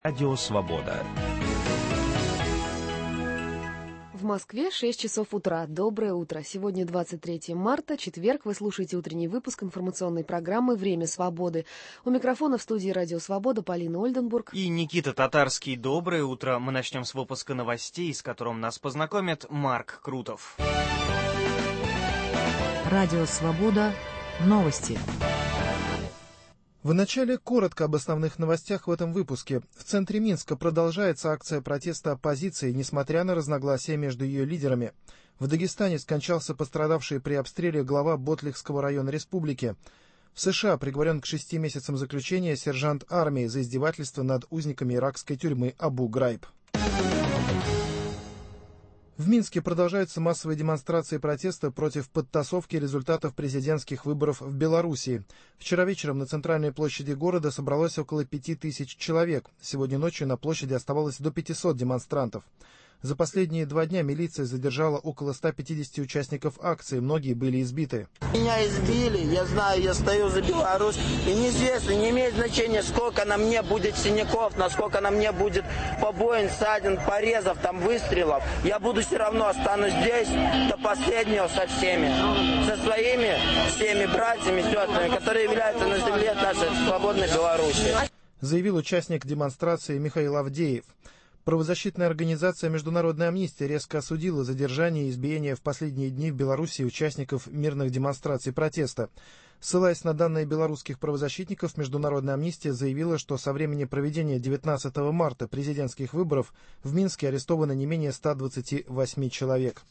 Радио Свобода. В Москве 6 часов утра. Доброе утро. Сегодня 23 марта, четверг. Вы слушаете утренний выпуск информационной программы «Время свободы». У микрофона в студии «Радио Свобода» Полина Ольденбург и Никита Татарский. Доброе утро. Мы начнем с выпуска новостей, с которым нас познакомит Марк Крутов. Радио Свобода. Новости. Вначале коротко об основных новостях в этом выпуске. В центре Минска продолжается акция протеста оппозиции, несмотря на разногласия между ее лидерами. В Дагестане скончался пострадавший при обстреле глава Ботлихского района республики. В США приговорен к 6 месяцам заключения сержант армии за издевательство над узниками иракской тюрьмы Абу-Грайб. В Минске продолжаются массовые демонстрации протеста против подтасовки результатов президентских выборов в Белоруссии. Вчера вечером на центральной площади города собралось около 5000 человек. Сегодня ночью на площади оставалось до 500 демонстрантов. За последние 2 дня милиция задержала около 150 участников акции, многие были избиты. Меня избили, я знаю, я стою за Беларусь, и неизвестно, не имеет значения, сколько на мне будет синяков, насколько на мне будет побоин, ссадин, порезов, там выстрелов. Я буду все равно останусь здесь до последнего со всеми, со своими всеми братьями, сестрами, которые являются на земле нашей свободной Беларуси. Заявил участник демонстрации Михаил Авдеев. Правозащитная организация «Международная амнистия» резко осудила задержание и избиение в последние дни в Беларуси участников мирных демонстраций протеста. Ссылаясь на данные белорусских правозащитников, «Международная амнистия» заявила, что со времени проведения 19 марта президентских выборов в Минске арестовано не менее 128 человек.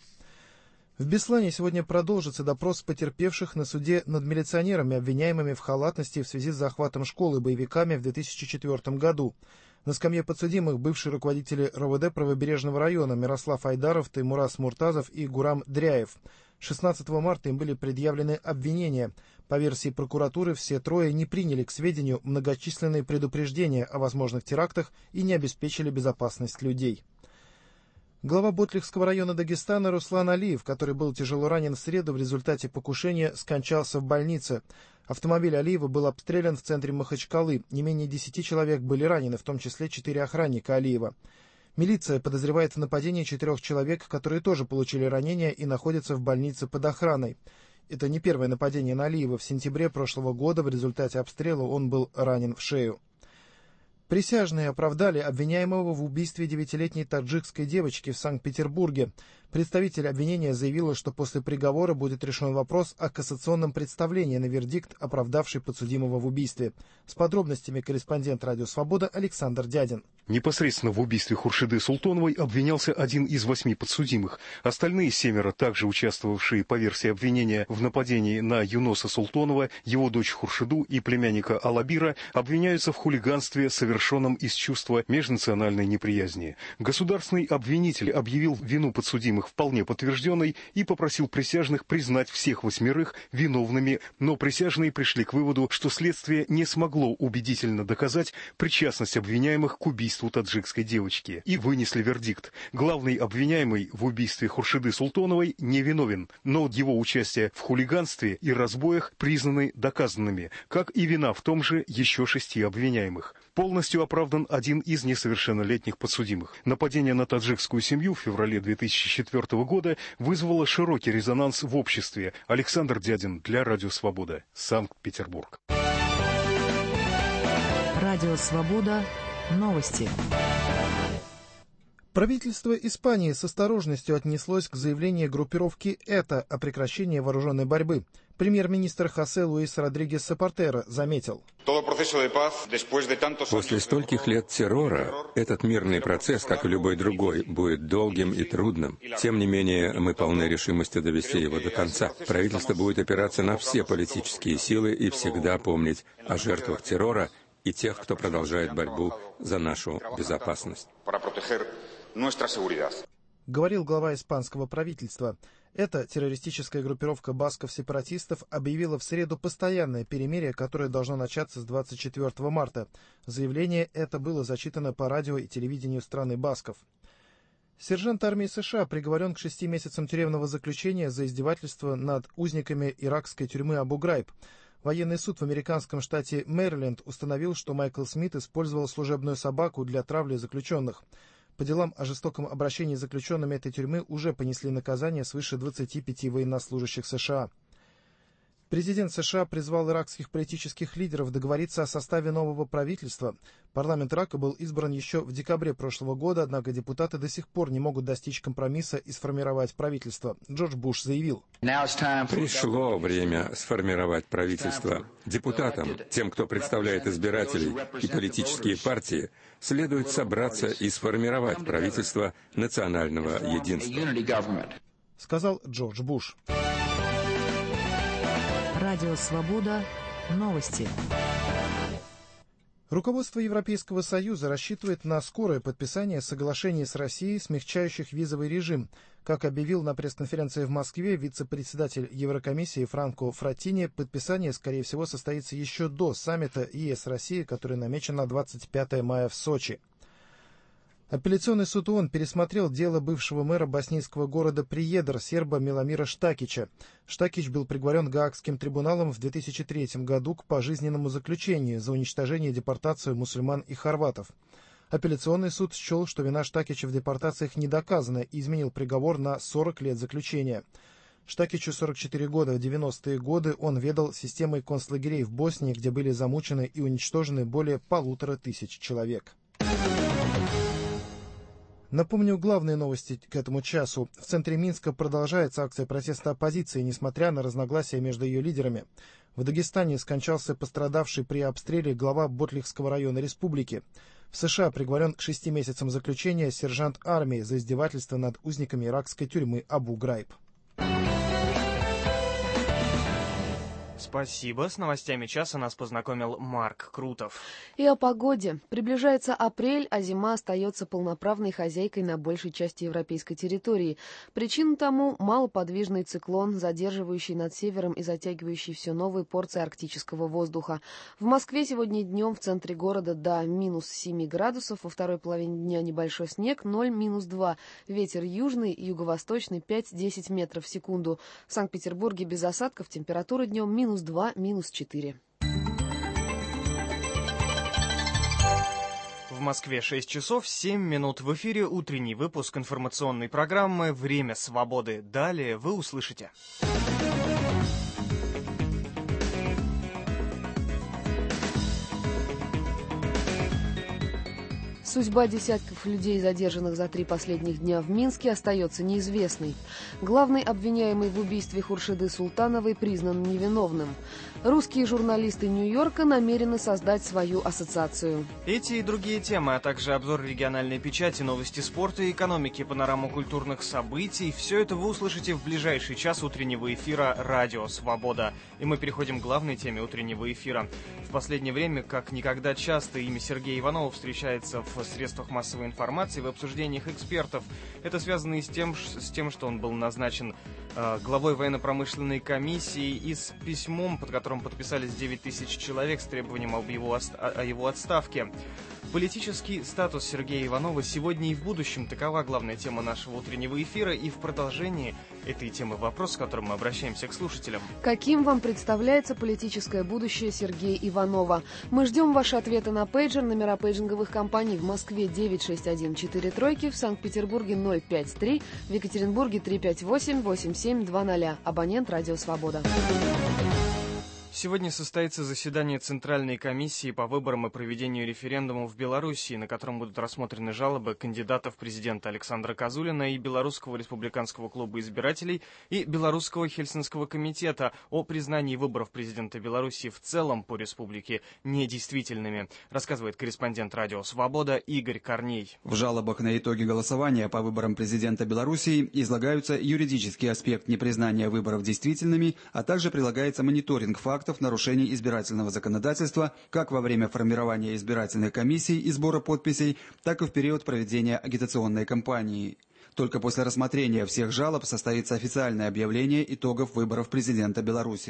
В Беслане сегодня продолжится допрос потерпевших на суде над милиционерами, обвиняемыми в халатности в связи с захватом школы боевиками в 2004 году. На скамье подсудимых бывшие руководители РОВД Правобережного района Мирослав Айдаров, Таймураз Муртазов и Гурам Дряев. 16 марта им были предъявлены обвинения. По версии прокуратуры, все трое не приняли к сведению многочисленные предупреждения о возможных терактах и не обеспечили безопасность людей. Глава Ботлихского района Дагестана Руслан Алиев, который был тяжело ранен в среду в результате покушения, скончался в больнице. Автомобиль Алиева был обстрелян в центре Махачкалы. Не менее 10 человек были ранены, в том числе 4 охранника Алиева. Милиция подозревает в нападении 4 человек, которые тоже получили ранения и находятся в больнице под охраной. Это не первое нападение на Алиева. В сентябре прошлого года в результате обстрела он был ранен в шею. Присяжные оправдали обвиняемого в убийстве 9-летней таджикской девочки в Санкт-Петербурге. Представитель обвинения заявила, что после приговора будет решен вопрос о кассационном представлении на вердикт, оправдавший подсудимого в убийстве. С подробностями корреспондент «Радио Свобода» Александр Дядин. Непосредственно в убийстве Хуршиды Султоновой обвинялся 1 из 8 подсудимых. Остальные 7, также участвовавшие по версии обвинения в нападении на Юноса Султонова, его дочь Хуршиду и племянника Алабира, обвиняются в хулиганстве, совершенном из чувства межнациональной неприязни. Государственный обвинитель объявил вину подсудимых вполне подтвержденной и попросил присяжных признать всех 8 виновными, но присяжные пришли к выводу, что следствие не смогло убедительно доказать причастность обвиняемых к убийству таджикской девочки и вынесли вердикт. Главный обвиняемый в убийстве Хуршиды Султоновой не виновен, но его участие в хулиганстве и разбоях признаны доказанными, как и вина в том же еще 6 обвиняемых. Полностью оправдан 1 из несовершеннолетних подсудимых. Нападение на таджикскую семью в феврале 2004 года вызвало широкий резонанс в обществе. Александр Дядин для Радио Свобода, Санкт-Петербург. Радио Свобода. Новости. Правительство Испании с осторожностью отнеслось к заявлению группировки «ЭТА» о прекращении вооруженной борьбы. Премьер-министр Хосе Луис Родригес Сапатера заметил: «После стольких лет террора этот мирный процесс, как и любой другой, будет долгим и трудным. Тем не менее, мы полны решимости довести его до конца. Правительство будет опираться на все политические силы и всегда помнить о жертвах террора и тех, кто продолжает борьбу за нашу безопасность», говорил глава испанского правительства. Эта террористическая группировка басков-сепаратистов объявила в среду постоянное перемирие, которое должно начаться с 24 марта. Заявление это было зачитано по радио и телевидению страны басков. Сержант армии США приговорен к 6 месяцам тюремного заключения за издевательство над узниками иракской тюрьмы Абу-Грайб. Военный суд в американском штате Мэриленд установил, что Майкл Смит использовал служебную собаку для травли заключенных. По делам о жестоком обращении с заключенными этой тюрьмы уже понесли наказание свыше 25 военнослужащих США. Президент США призвал иракских политических лидеров договориться о составе нового правительства. Парламент Ирака был избран еще в декабре прошлого года, однако депутаты до сих пор не могут достичь компромисса и сформировать правительство. Джордж Буш заявил: «Пришло время сформировать правительство. Депутатам, тем, кто представляет избирателей и политические партии, следует собраться и сформировать правительство национального единства», — сказал Джордж Буш. Радио «Свобода». Новости. Руководство Европейского Союза рассчитывает на скорое подписание соглашений с Россией, смягчающих визовый режим. Как объявил на пресс-конференции в Москве вице-председатель Еврокомиссии Франко Фраттини, подписание, скорее всего, состоится еще до саммита ЕС-Россия, который намечен на 25 мая в Сочи. Апелляционный суд ООН пересмотрел дело бывшего мэра боснийского города Приедор, серба Миломира Штакича. Штакич был приговорен Гаагским трибуналом в 2003 году к пожизненному заключению за уничтожение и депортацию мусульман и хорватов. Апелляционный суд счел, что вина Штакича в депортациях не доказана, и изменил приговор на 40 лет заключения. Штакичу 44 года. В 90-е годы он ведал системой концлагерей в Боснии, где были замучены и уничтожены более 1500 человек. Напомню главные новости к этому часу. В центре Минска продолжается акция протеста оппозиции, несмотря на разногласия между ее лидерами. В Дагестане скончался пострадавший при обстреле глава Ботлихского района республики. В США приговорен к 6 месяцам заключения сержант армии за издевательство над узниками иракской тюрьмы Абу-Грайб. Спасибо. С новостями часа нас познакомил Марк Крутов. И о погоде. Приближается апрель, а зима остается полноправной хозяйкой на большей части европейской территории. Причина тому — малоподвижный циклон, задерживающий над севером и затягивающий все новые порции арктического воздуха. В Москве сегодня днем в центре города до минус 7 градусов, во второй половине дня небольшой снег, 0-2. Ветер южный, юго-восточный 5-10 метров в секунду. В Санкт-Петербурге без осадков, температура днем -2, -4. В Москве 6 часов 7 минут. В эфире утренний выпуск информационной программы «Время свободы». Далее вы услышите. Судьба десятков людей, задержанных за 3 последних дня в Минске, остается неизвестной. Главный обвиняемый в убийстве Хуршиды Султановой признан невиновным. Русские журналисты Нью-Йорка намерены создать свою ассоциацию. Эти и другие темы, а также обзор региональной печати, новости спорта и экономики, панораму культурных событий — все это вы услышите в ближайший час утреннего эфира «Радио Свобода». И мы переходим к главной теме утреннего эфира. В последнее время, как никогда часто, имя Сергея Иванова встречается в средствах массовой информации, в обсуждениях экспертов. Это связано и с тем, что он был назначен главой военно-промышленной комиссии и с письмом, под которым подписались 9000 человек с требованием о его отставке. Политический статус Сергея Иванова сегодня и в будущем — такова главная тема нашего утреннего эфира. И в продолжении этой темы вопрос, с которым мы обращаемся к слушателям. Каким вам представляется политическое будущее Сергея Иванова? Мы ждем ваши ответы на пейджер. Номера пейджинговых компаний: в Москве 96143, в Санкт-Петербурге 053, в Екатеринбурге 358-8720. Абонент «Радио Свобода». Сегодня состоится заседание Центральной комиссии по выборам и проведению референдумов в Белоруссии, на котором будут рассмотрены жалобы кандидатов в президента Александра Козулина и Белорусского республиканского клуба избирателей и Белорусского Хельсинского комитета о признании выборов президента Белоруссии в целом по республике недействительными, рассказывает корреспондент «Радио Свобода» Игорь Корней. В жалобах на итоги голосования по выборам президента Белоруссии излагаются юридический аспект непризнания выборов действительными, а также прилагается мониторинг фактов нарушений избирательного законодательства как во время формирования избирательных комиссий и сбора подписей, так и в период проведения агитационной кампании. Только после рассмотрения всех жалоб состоится официальное объявление итогов выборов президента Белоруссии.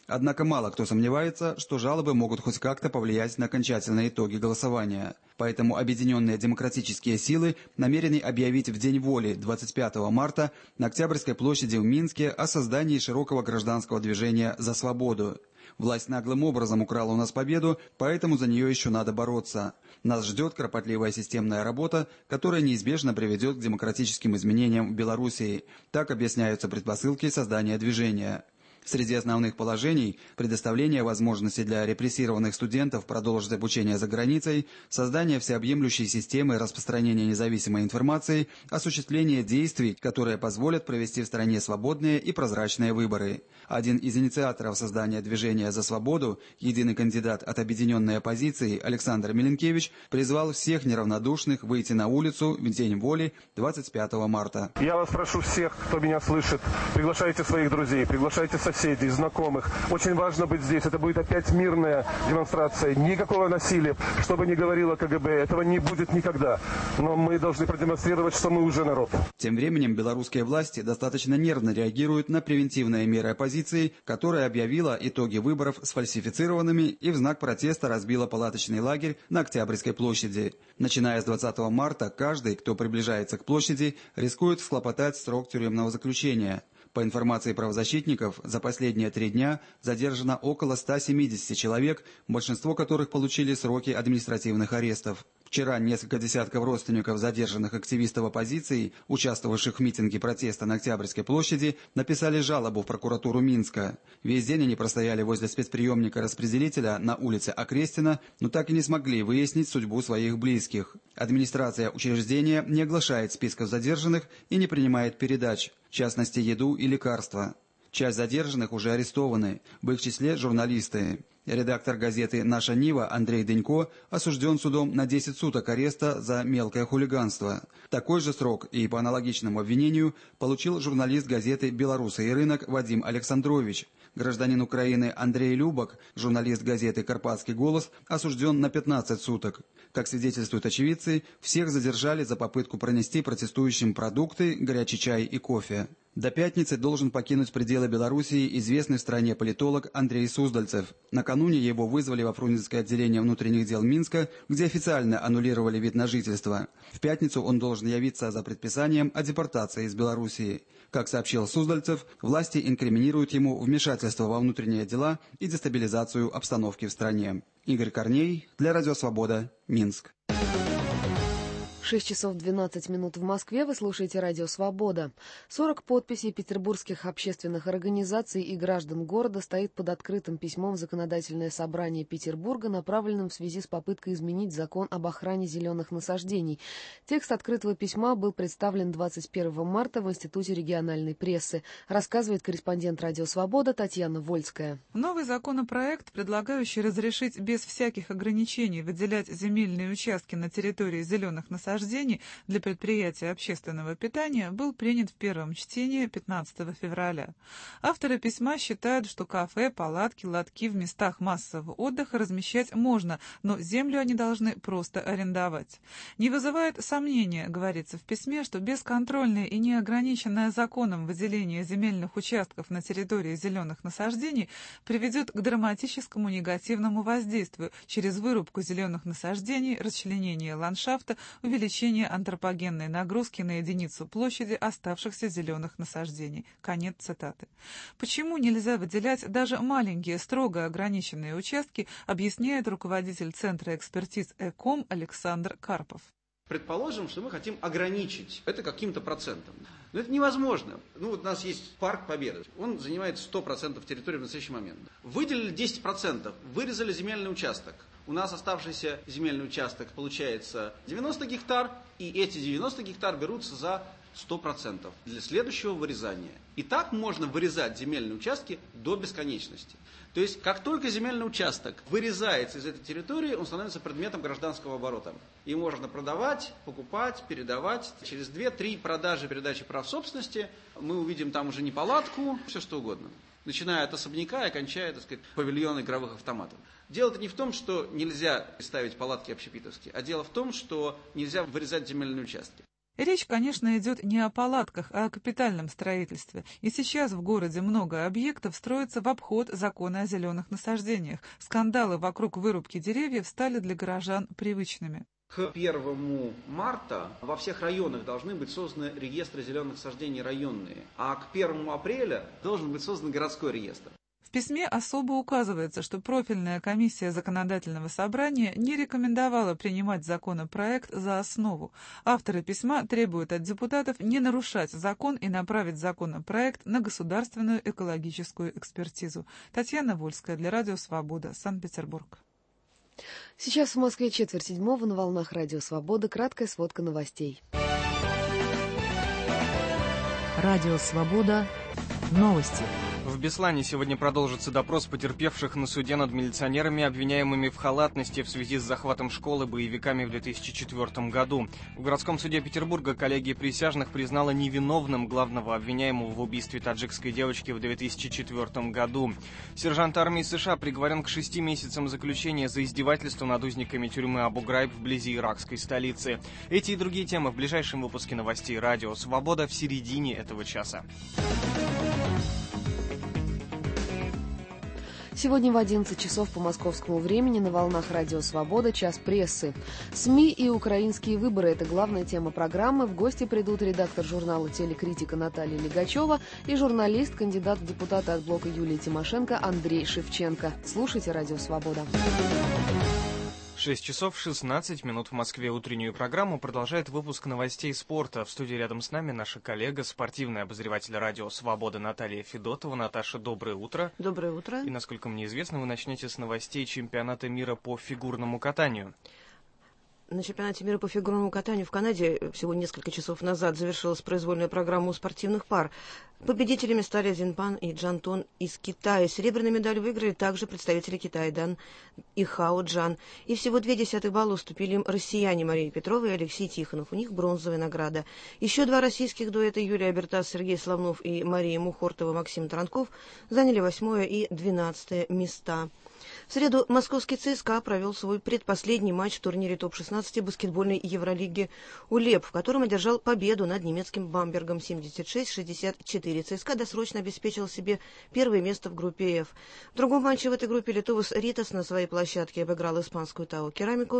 Однако мало кто сомневается, что жалобы могут хоть как-то повлиять на окончательные итоги голосования. Поэтому объединенные демократические силы намерены объявить в День воли 25 марта на Октябрьской площади в Минске о создании широкого гражданского движения «За свободу». Власть наглым образом украла у нас победу, поэтому за нее еще надо бороться. Нас ждет кропотливая системная работа, которая неизбежно приведет к демократическим изменениям в Белоруссии. Так объясняются предпосылки создания движения. Среди основных положений – предоставление возможности для репрессированных студентов продолжить обучение за границей, создание всеобъемлющей системы распространения независимой информации, осуществление действий, которые позволят провести в стране свободные и прозрачные выборы. Один из инициаторов создания движения «За свободу», единый кандидат от объединенной оппозиции Александр Миленкевич, призвал всех неравнодушных выйти на улицу в День воли 25 марта. Я вас прошу всех, кто меня слышит, приглашайте своих друзей, приглашайте соседей, знакомых. Очень важно быть здесь. Это будет опять мирная демонстрация. Никакого насилия. Что бы ни говорило КГБ, этого не будет никогда. Но мы должны продемонстрировать, что мы уже народ. Тем временем белорусские власти достаточно нервно реагируют на превентивные меры оппозиции, которая объявила итоги выборов сфальсифицированными и в знак протеста разбила палаточный лагерь на Октябрьской площади. Начиная с 20 марта, каждый, кто приближается к площади, рискует схлопотать срок тюремного заключения. По информации правозащитников, за последние 3 дня задержано около 170 человек, большинство которых получили сроки административных арестов. Вчера несколько десятков родственников задержанных активистов оппозиции, участвовавших в митинге протеста на Октябрьской площади, написали жалобу в прокуратуру Минска. Весь день они простояли возле спецприемника-распределителя на улице Окрестина, но так и не смогли выяснить судьбу своих близких. Администрация учреждения не оглашает списков задержанных и не принимает передач, в частности еду и лекарства. Часть задержанных уже арестованы, в их числе журналисты. Редактор газеты «Наша Нива» Андрей Дынько осужден судом на 10 суток ареста за мелкое хулиганство. Такой же срок и по аналогичному обвинению получил журналист газеты «Беларусы и рынок» Вадим Александрович. Гражданин Украины Андрей Любок, журналист газеты «Карпатский голос», осужден на 15 суток. Как свидетельствуют очевидцы, всех задержали за попытку пронести протестующим продукты, горячий чай и кофе. До пятницы должен покинуть пределы Белоруссии известный в стране политолог Андрей Суздальцев. Накануне его вызвали во Фрунзенское отделение внутренних дел Минска, где официально аннулировали вид на жительство. В пятницу он должен явиться за предписанием о депортации из Белоруссии. Как сообщил Суздальцев, власти инкриминируют ему вмешательство во внутренние дела и дестабилизацию обстановки в стране. Игорь Корней для Радио Свобода, Минск. 6 часов 12 минут в Москве. Вы слушаете «Радио Свобода». 40 подписей петербургских общественных организаций и граждан города стоит под открытым письмом в Законодательное собрание Петербурга, направленным в связи с попыткой изменить закон об охране зеленых насаждений. Текст открытого письма был представлен 21 марта в Институте региональной прессы. Рассказывает корреспондент «Радио Свобода» Татьяна Вольская. Новый законопроект, предлагающий разрешить без всяких ограничений выделять земельные участки на территории зеленых насаждений для предприятия общественного питания, был принят в первом чтении 15 февраля. Авторы письма считают, что кафе, палатки, лотки в местах массового отдыха размещать можно, но землю они должны просто арендовать. Не вызывает сомнения, говорится в письме, что бесконтрольное и неограниченное законом выделение земельных участков на территории зеленых насаждений приведет к драматическому негативному воздействию через вырубку зеленых насаждений, расчленение ландшафта, увеличение антропогенной нагрузки на единицу площади оставшихся зеленых насаждений. Конец цитаты. Почему нельзя выделять даже маленькие, строго ограниченные участки, объясняет руководитель Центра экспертиз ЭКОМ Александр Карпов. Предположим, что мы хотим ограничить это каким-то процентом. Но это невозможно. Вот у нас есть парк Победы. Он занимает 100% территории в настоящий момент. Выделили 10%, вырезали земельный участок. У нас оставшийся земельный участок получается 90 гектар, и эти 90 гектар берутся за 100% для следующего вырезания. И так можно вырезать земельные участки до бесконечности. То есть, как только земельный участок вырезается из этой территории, он становится предметом гражданского оборота. И можно продавать, покупать, передавать. Через 2-3 продажи, передачи прав собственности мы увидим там уже не палатку, все что угодно. Начиная от особняка и кончая, так сказать, павильон игровых автоматов. Дело-то не в том, что нельзя ставить палатки общепитовские, а дело в том, что нельзя вырезать земельные участки. Речь, конечно, идет не о палатках, а о капитальном строительстве. И сейчас в городе много объектов строится в обход закона о зеленых насаждениях. Скандалы вокруг вырубки деревьев стали для горожан привычными. К 1 марта во всех районах должны быть созданы реестры зеленых насаждений районные, а к 1 апреля должен быть создан городской реестр. В письме особо указывается, что профильная комиссия законодательного собрания не рекомендовала принимать законопроект за основу. Авторы письма требуют от депутатов не нарушать закон и направить законопроект на государственную экологическую экспертизу. Татьяна Вольская для Радио Свобода, Санкт-Петербург. Сейчас в Москве 6:45 на волнах Радио Свобода. Краткая сводка новостей. Радио Свобода. Новости. В Беслане сегодня продолжится допрос потерпевших на суде над милиционерами, обвиняемыми в халатности в связи с захватом школы боевиками в 2004 году. В городском суде Петербурга коллегия присяжных признала невиновным главного обвиняемого в убийстве таджикской девочки в 2004 году. Сержант армии США приговорен к 6 месяцам заключения за издевательство над узниками тюрьмы Абу-Грайб вблизи иракской столицы. Эти и другие темы в ближайшем выпуске новостей «Радио Свобода» в середине этого часа. Сегодня в 11 часов по московскому времени на волнах Радио Свобода час прессы. СМИ и украинские выборы – это главная тема программы. В гости придут редактор журнала «Телекритика» Наталья Легачева и журналист, кандидат в депутаты от блока Юлия Тимошенко Андрей Шевченко. Слушайте Радио Свобода. 6 часов 16 минут в Москве. Утреннюю программу продолжает выпуск новостей спорта. В студии рядом с нами наша коллега, спортивный обозреватель Радио Свобода Наталья Федотова. Наташа, доброе утро. Доброе утро. И, насколько мне известно, вы начнете с новостей чемпионата мира по фигурному катанию. На чемпионате мира по фигурному катанию в Канаде всего несколько часов назад завершилась произвольная программа у спортивных пар. Победителями стали Зинпан и Джантон из Китая. Серебряную медаль выиграли также представители Китая Дан и Хао Джан. И всего 0,2 балла уступили им россияне Мария Петрова и Алексей Тихонов. У них бронзовая награда. Еще два российских дуэта Юлия Абертас, Сергей Славнов и Мария Мухортова, Максим Таранков заняли 8 и 12 места. В среду московский ЦСКА провел свой предпоследний матч в турнире топ-16 баскетбольной Евролиги УЛЕП, в котором одержал победу над немецким Бамбергом 76-64. ЦСКА досрочно обеспечил себе первое место в группе F. В другом матче в этой группе Литовус Ритас на своей площадке обыграл испанскую Тао Керамику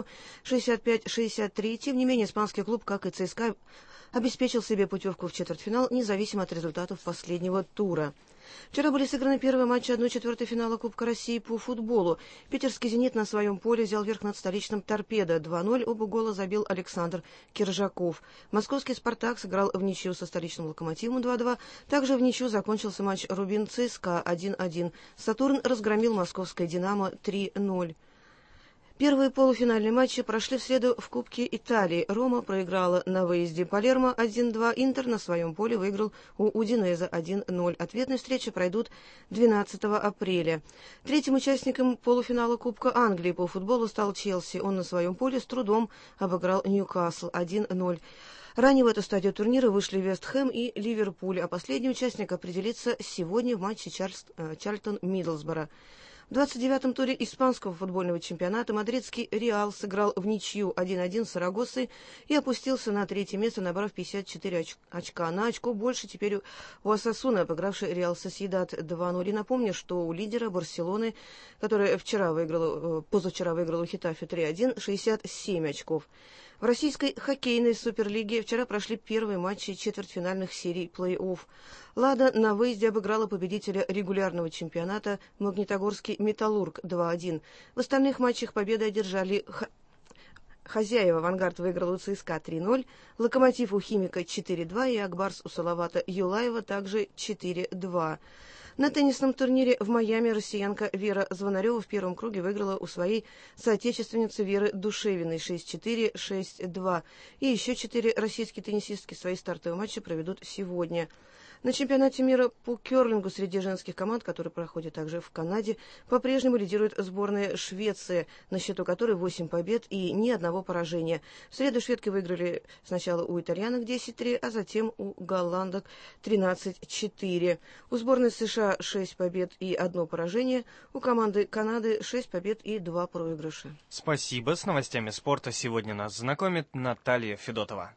65-63. Тем не менее, испанский клуб, как и ЦСКА, обеспечил себе путевку в четвертьфинал, независимо от результатов последнего тура. Вчера были сыграны первые матчи 1/4 финала Кубка России по футболу. Питерский «Зенит» на своем поле взял верх над столичным «Торпедо». 2-0 оба гола забил Александр Киржаков. Московский «Спартак» сыграл в ничью со столичным «Локомотивом» 2-2. Также в ничью закончился матч «Рубин-ЦСКА» 1-1. «Сатурн» разгромил московское «Динамо» 3-0. Первые полуфинальные матчи прошли в среду в Кубке Италии. Рома проиграла на выезде Палермо 1-2. Интер на своем поле выиграл у Удинезе 1-0. Ответные встречи пройдут 12 апреля. Третьим участником полуфинала Кубка Англии по футболу стал Челси. Он на своем поле с трудом обыграл Ньюкасл 1-0. Ранее в эту стадию турнира вышли Вест Хэм и Ливерпуль, а последний участник определится сегодня в матче Чарльстон-Мидлсборо. В 29-м туре испанского футбольного чемпионата мадридский «Реал» сыграл в ничью 1-1 с Сарагоссой и опустился на третье место, набрав 54 очка. На очко больше теперь у Осасуны, обыгравший «Реал Сосьедад» 2-0. И напомню, что у лидера Барселоны, которая позавчера выиграла у Хетафе 3-1, 67 очков. В российской хоккейной суперлиге вчера прошли первые матчи четвертьфинальных серий плей-офф. «Лада» на выезде обыграла победителя регулярного чемпионата Магнитогорский «Металлург» 2-1. В остальных матчах победы одержали хозяева. «Авангард» выиграл у ЦСКА 3-0, «Локомотив» у «Химика» 4-2 и «Акбарс» у Салавата Юлаева также 4-2. На теннисном турнире в Майами россиянка Вера Звонарева в первом круге выиграла у своей соотечественницы Веры Душевиной 6-4, 6-2. И еще 4 российские теннисистки свои стартовые матчи проведут сегодня. На чемпионате мира по керлингу среди женских команд, который проходит также в Канаде, по-прежнему лидирует сборная Швеции, на счету которой 8 побед и ни одного поражения. В среду шведки выиграли сначала у итальянок 10-3, а затем у голландок 13-4. У сборной США 6 побед и 1 поражение, у команды Канады 6 побед и 2 проигрыша. Спасибо. С новостями спорта сегодня нас знакомит Наталья Федотова.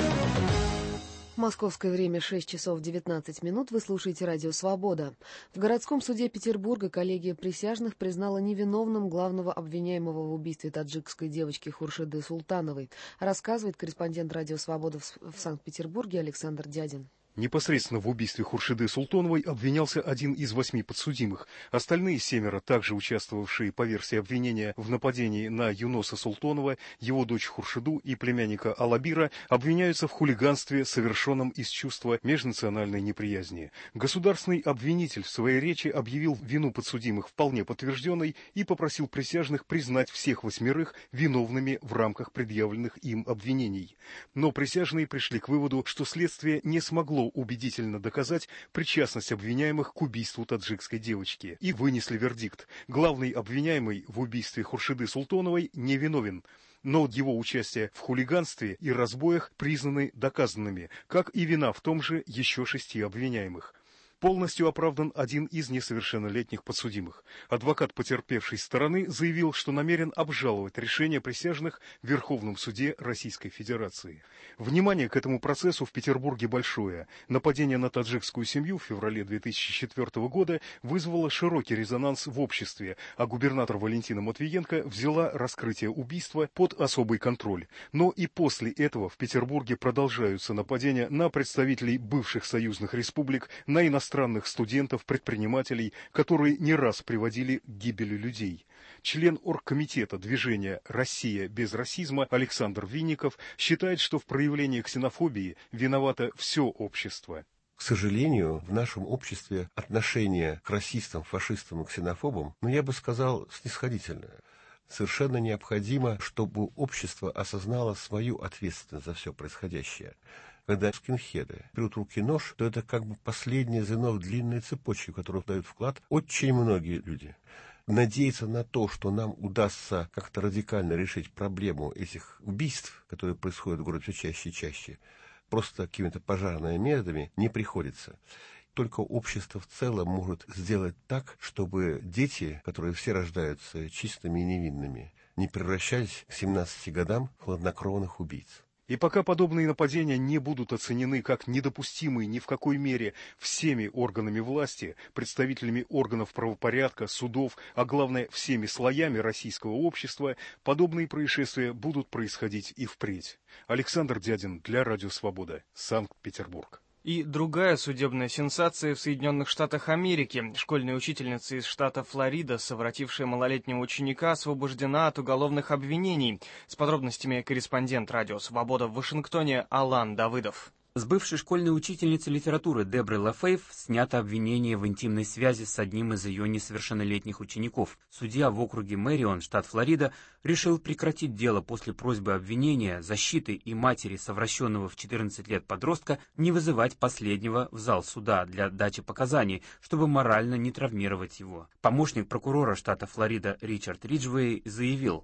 Московское время 6 часов 19 минут. Вы слушаете радио «Свобода». В городском суде Петербурга коллегия присяжных признала невиновным главного обвиняемого в убийстве таджикской девочки Хуршиды Султановой. Рассказывает корреспондент радио «Свобода» в Санкт-Петербурге Александр Дядин. Непосредственно в убийстве Хуршиды Султоновой обвинялся 1 из 8 подсудимых. Остальные 7, также участвовавшие по версии обвинения в нападении на Юноса Султонова, его дочь Хуршиду и племянника Алабира, обвиняются в хулиганстве, совершенном из чувства межнациональной неприязни. Государственный обвинитель в своей речи объявил вину подсудимых вполне подтвержденной и попросил присяжных признать всех 8 виновными в рамках предъявленных им обвинений. Но присяжные пришли к выводу, что следствие не смогло убедительно доказать причастность обвиняемых к убийству таджикской девочки и вынесли вердикт. Главный обвиняемый в убийстве Хуршиды Султоновой невиновен, но его участие в хулиганстве и разбоях признаны доказанными, как и вина в том же еще 6 обвиняемых. Полностью оправдан 1 из несовершеннолетних подсудимых. Адвокат потерпевшей стороны заявил, что намерен обжаловать решение присяжных в Верховном суде Российской Федерации. Внимание к этому процессу в Петербурге большое. Нападение на таджикскую семью в феврале 2004 года вызвало широкий резонанс в обществе, а губернатор Валентина Матвиенко взяла раскрытие убийства под особый контроль. Но и после этого в Петербурге продолжаются нападения на представителей бывших союзных республик, на иностранных студентов, предпринимателей, которые не раз приводили к гибели людей. Член оргкомитета движения «Россия без расизма» Александр Винников считает, что в проявлении ксенофобии виновато все общество. К сожалению, в нашем обществе отношение к расистам, фашистам и ксенофобам, я бы сказал, снисходительное. Совершенно необходимо, чтобы общество осознало свою ответственность за все происходящее. Когда скинхеды берут в руки нож, то это как бы последнее звено в длинной цепочке, в которую дают вклад очень многие люди. Надеяться на то, что нам удастся как-то радикально решить проблему этих убийств, которые происходят в городе все чаще и чаще, просто какими-то пожарными методами, не приходится. Только общество в целом может сделать так, чтобы дети, которые все рождаются чистыми и невинными, не превращались к 17 годам в хладнокровных убийц. И пока подобные нападения не будут оценены как недопустимые ни в какой мере всеми органами власти, представителями органов правопорядка, судов, а главное всеми слоями российского общества, подобные происшествия будут происходить и впредь. Александр Дядин для Радио Свобода, Санкт-Петербург. И другая судебная сенсация в Соединенных Штатах Америки. Школьная учительница из штата Флорида, совратившая малолетнего ученика, освобождена от уголовных обвинений. С подробностями корреспондент Радио Свобода в Вашингтоне Алан Давыдов. С бывшей школьной учительницей литературы Дебры Лафейв снято обвинение в интимной связи с одним из ее несовершеннолетних учеников. Судья в округе Мэрион, штат Флорида, решил прекратить дело после просьбы обвинения, защиты и матери совращенного в 14 лет подростка не вызывать последнего в зал суда для дачи показаний, чтобы морально не травмировать его. Помощник прокурора штата Флорида Ричард Риджвей заявил: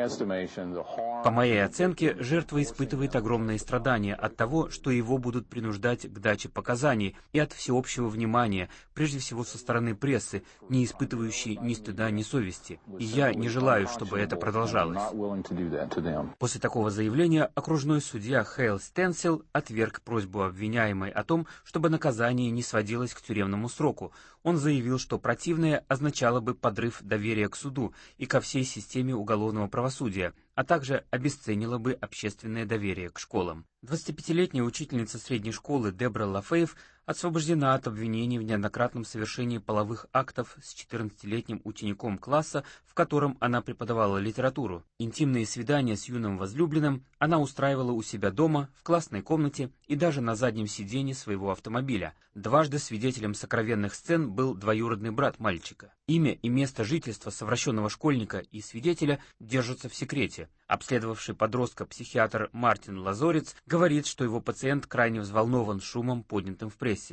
«По моей оценке, жертва испытывает огромные страдания от того, что его будут принуждать к даче показаний, и от всеобщего внимания, прежде всего со стороны прессы, не испытывающей ни стыда, ни совести. И я не желаю, чтобы это продолжалось». После такого заявления окружной судья Хейл Стенсил отверг просьбу обвиняемой о том, чтобы наказание не сводилось к тюремному сроку. Он заявил, что противное означало бы подрыв доверия к суду и ко всей системе уголовного правосудия, а также обесценило бы общественное доверие к школам. 25-летняя учительница средней школы Дебра Лафейв освобождена от обвинений в неоднократном совершении половых актов с 14-летним учеником класса, в котором она преподавала литературу. Интимные свидания с юным возлюбленным она устраивала у себя дома, в классной комнате и даже на заднем сиденье своего автомобиля. Дважды свидетелем сокровенных сцен был двоюродный брат мальчика. Имя и место жительства совращенного школьника и свидетеля держатся в секрете. Обследовавший подростка психиатр Мартин Лазорец говорит, что его пациент крайне взволнован шумом, поднятым в прессе.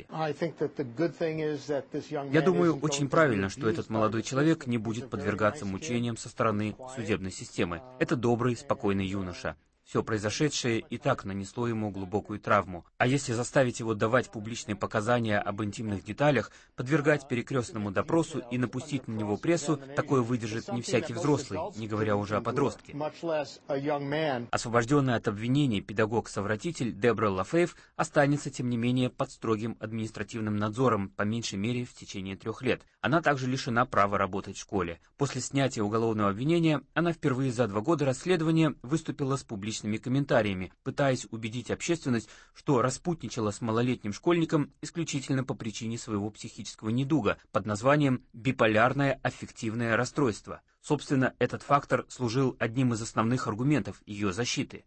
Я думаю, очень правильно, что этот молодой человек не будет подвергаться мучениям со стороны судебной системы. Это добрый, спокойный юноша. Все произошедшее и так нанесло ему глубокую травму. А если заставить его давать публичные показания об интимных деталях, подвергать перекрестному допросу и напустить на него прессу, такое выдержит не всякий взрослый, не говоря уже о подростке. Освобожденный от обвинений педагог-совратитель Дебра Лафейв останется, тем не менее, под строгим административным надзором, по меньшей мере, в течение 3 лет. Она также лишена права работать в школе. После снятия уголовного обвинения она впервые за 2 года расследования выступила с публичными комментариями, пытаясь убедить общественность, что распутничала с малолетним школьником исключительно по причине своего психического недуга под названием биполярное аффективное расстройство. Собственно, этот фактор служил одним из основных аргументов ее защиты.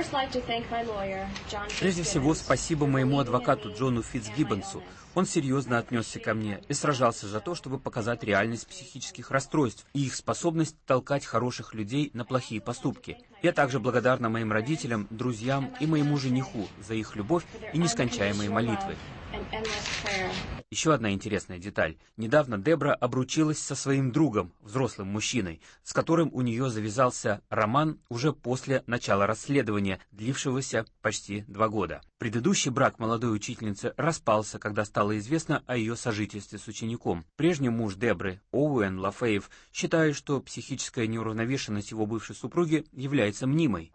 Прежде всего, спасибо моему адвокату Джону Фитцгиббонсу. Он серьезно отнесся ко мне и сражался за то, чтобы показать реальность психических расстройств и их способность толкать хороших людей на плохие поступки. Я также благодарна моим родителям, друзьям и моему жениху за их любовь и нескончаемые молитвы. Еще одна интересная деталь. Недавно Дебра обручилась со своим другом, взрослым мужчиной, с которым у нее завязался роман уже после начала расследования, длившегося почти 2 года. Предыдущий брак молодой учительницы распался, когда стало известно о ее сожительстве с учеником. Прежний муж Дебры, Оуэн Лафейв, считает, что психическая неуравновешенность его бывшей супруги является мнимой.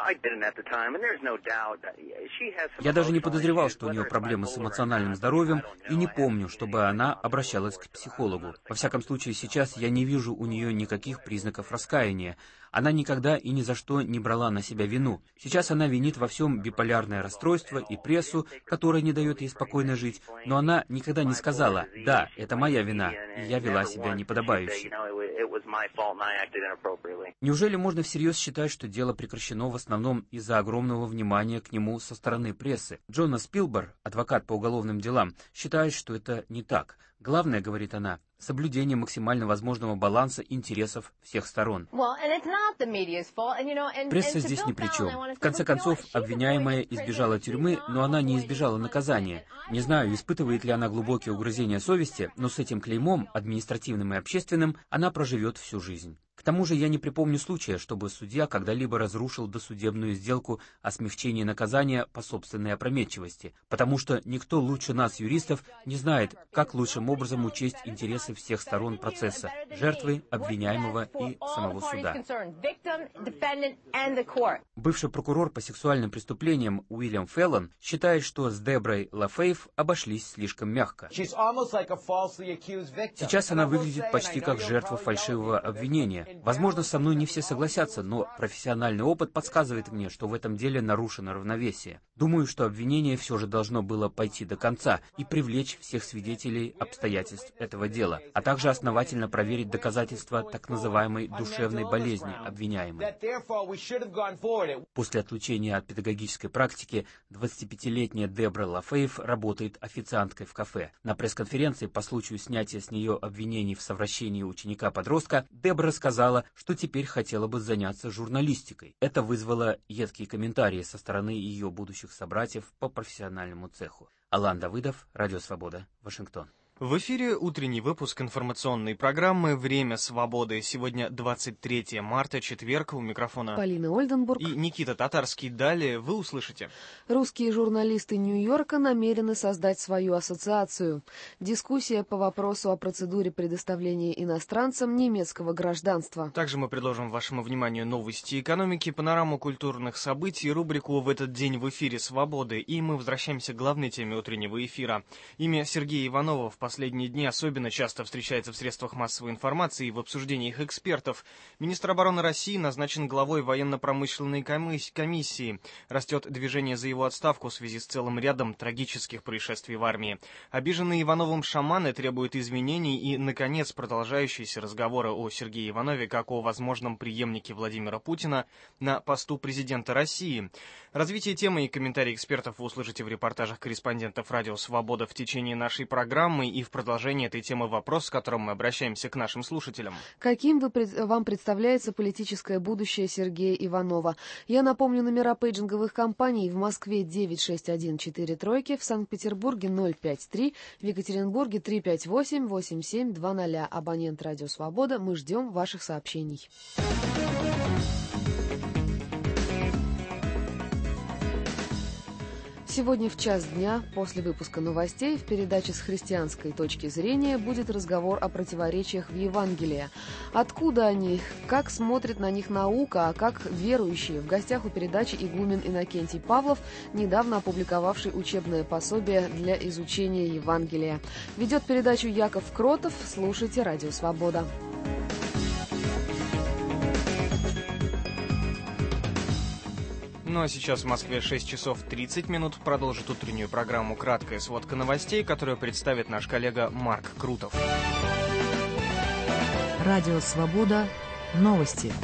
Я даже не подозревал, что у нее проблемы с эмоциональным здоровьем, и не помню, чтобы она обращалась к психологу. Во всяком случае, сейчас я не вижу у нее никаких признаков раскаяния. Она никогда и ни за что не брала на себя вину. Сейчас она винит во всем биполярное расстройство и прессу, которая не дает ей спокойно жить, но она никогда не сказала: «Да, это моя вина, и я вела себя неподобающе». Неужели можно всерьез считать, что дело прекращено в основном из-за огромного внимания к нему со стороны прессы? Джона Спилбер, адвокат по уголовным делам, считает, что это не так. Главное, говорит она, соблюдение максимально возможного баланса интересов всех сторон. Пресса здесь ни при чем. В конце концов, обвиняемая избежала тюрьмы, но она не избежала наказания. Не знаю, испытывает ли она глубокие угрызения совести, но с этим клеймом, административным и общественным, она проживет всю жизнь. К тому же я не припомню случая, чтобы судья когда-либо разрушил досудебную сделку о смягчении наказания по собственной опрометчивости, потому что никто лучше нас, юристов, не знает, как лучшим образом учесть интересы всех сторон процесса, жертвы, обвиняемого и самого суда. Бывший прокурор по сексуальным преступлениям Уильям Феллон считает, что с Деброй Лафейв обошлись слишком мягко. Сейчас она выглядит почти как жертва фальшивого обвинения. Возможно, со мной не все согласятся, но профессиональный опыт подсказывает мне, что в этом деле нарушено равновесие. Думаю, что обвинение все же должно было пойти до конца и привлечь всех свидетелей обстоятельств этого дела, а также основательно проверить доказательства так называемой душевной болезни обвиняемой. После отлучения от педагогической практики 25-летняя Дебра Лафейв работает официанткой в кафе. На пресс-конференции по случаю снятия с нее обвинений в совращении ученика-подростка Дебра сказала, что теперь хотела бы заняться журналистикой. Это вызвало едкие комментарии со стороны ее будущих собратьев по профессиональному цеху. Алан Давыдов, Радио Свобода, Вашингтон. В эфире утренний выпуск информационной программы «Время свободы». Сегодня 23 марта, четверг, у микрофона Полина Ольденбург и Никита Татарский. Далее вы услышите. Русские журналисты Нью-Йорка намерены создать свою ассоциацию. Дискуссия по вопросу о процедуре предоставления иностранцам немецкого гражданства. Также мы предложим вашему вниманию новости экономики, панораму культурных событий, рубрику «В этот день в эфире свободы». И мы возвращаемся к главной теме утреннего эфира. Имя Сергея Иванова в последние дни особенно часто встречается в средствах массовой информации и в обсуждениях экспертов. Министр обороны России назначен главой военно-промышленной комиссии. Растет движение за его отставку в связи с целым рядом трагических происшествий в армии. Обиженные Ивановым шаманы требуют изменений и, наконец, продолжающиеся разговоры о Сергее Иванове как о возможном преемнике Владимира Путина на посту президента России. Развитие темы и комментарии экспертов вы услышите в репортажах корреспондентов «Радио Свобода» в течение нашей программы. И И в продолжении этой темы вопрос, с которым мы обращаемся к нашим слушателям. Каким вам представляется политическое будущее Сергея Иванова? Я напомню номера пейджинговых компаний. В Москве 96143, в Санкт-Петербурге 053, в Екатеринбурге 358-8720. Абонент «Радио Свобода». Мы ждем ваших сообщений. Сегодня в час дня, после выпуска новостей, в передаче «С христианской точки зрения» будет разговор о противоречиях в Евангелии. Откуда они, как смотрит на них наука, а как верующие. В гостях у передачи игумен Иннокентий Павлов, недавно опубликовавший учебное пособие для изучения Евангелия. Ведет передачу Яков Кротов. Слушайте «Радио Свобода». Ну а сейчас в Москве 6 часов 30 минут. Продолжит утреннюю программу «Краткая сводка новостей», которую представит наш коллега Марк Крутов. Радио «Свобода». Новости.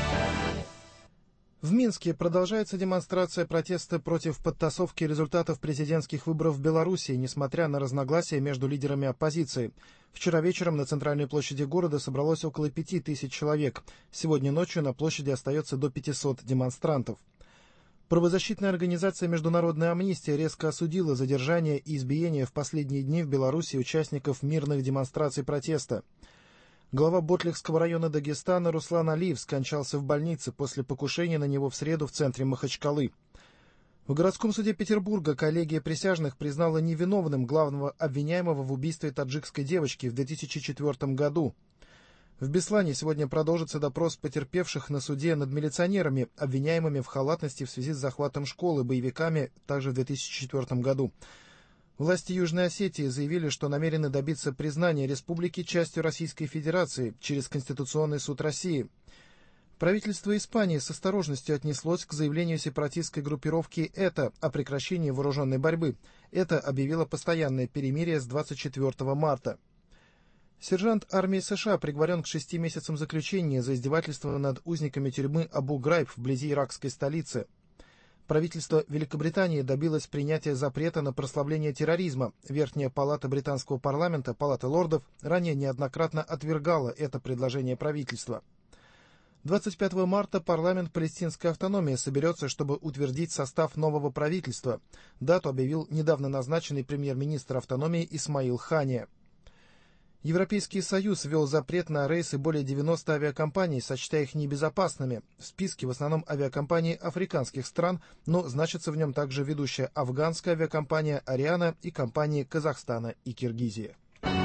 В Минске продолжается демонстрация протеста против подтасовки результатов президентских выборов в Беларуси, несмотря на разногласия между лидерами оппозиции. Вчера вечером на центральной площади города собралось около 5000 человек. Сегодня ночью на площади остается до 500 демонстрантов. Правозащитная организация «Международная амнистия» резко осудила задержание и избиение в последние дни в Беларуси участников мирных демонстраций протеста. Глава Ботлихского района Дагестана Руслан Алиев скончался в больнице после покушения на него в среду в центре Махачкалы. В городском суде Петербурга коллегия присяжных признала невиновным главного обвиняемого в убийстве таджикской девочки в 2004 году. В Беслане сегодня продолжится допрос потерпевших на суде над милиционерами, обвиняемыми в халатности в связи с захватом школы боевиками также в 2004 году. Власти Южной Осетии заявили, что намерены добиться признания республики частью Российской Федерации через Конституционный суд России. Правительство Испании с осторожностью отнеслось к заявлению сепаратистской группировки «ЭТА» о прекращении вооруженной борьбы. «ЭТА» объявило постоянное перемирие с 24 марта. Сержант армии США приговорен к 6 месяцам заключения за издевательство над узниками тюрьмы Абу-Грайб вблизи иракской столицы. Правительство Великобритании добилось принятия запрета на прославление терроризма. Верхняя палата британского парламента, Палата лордов, ранее неоднократно отвергала это предложение правительства. 25 марта парламент палестинской автономии соберется, чтобы утвердить состав нового правительства. Дату объявил недавно назначенный премьер-министр автономии Исмаил Хания. Европейский Союз ввел запрет на рейсы более 90 авиакомпаний, сочтя их небезопасными. В списке в основном авиакомпании африканских стран, но значится в нем также ведущая афганская авиакомпания «Ариана» и компании Казахстана и Киргизии.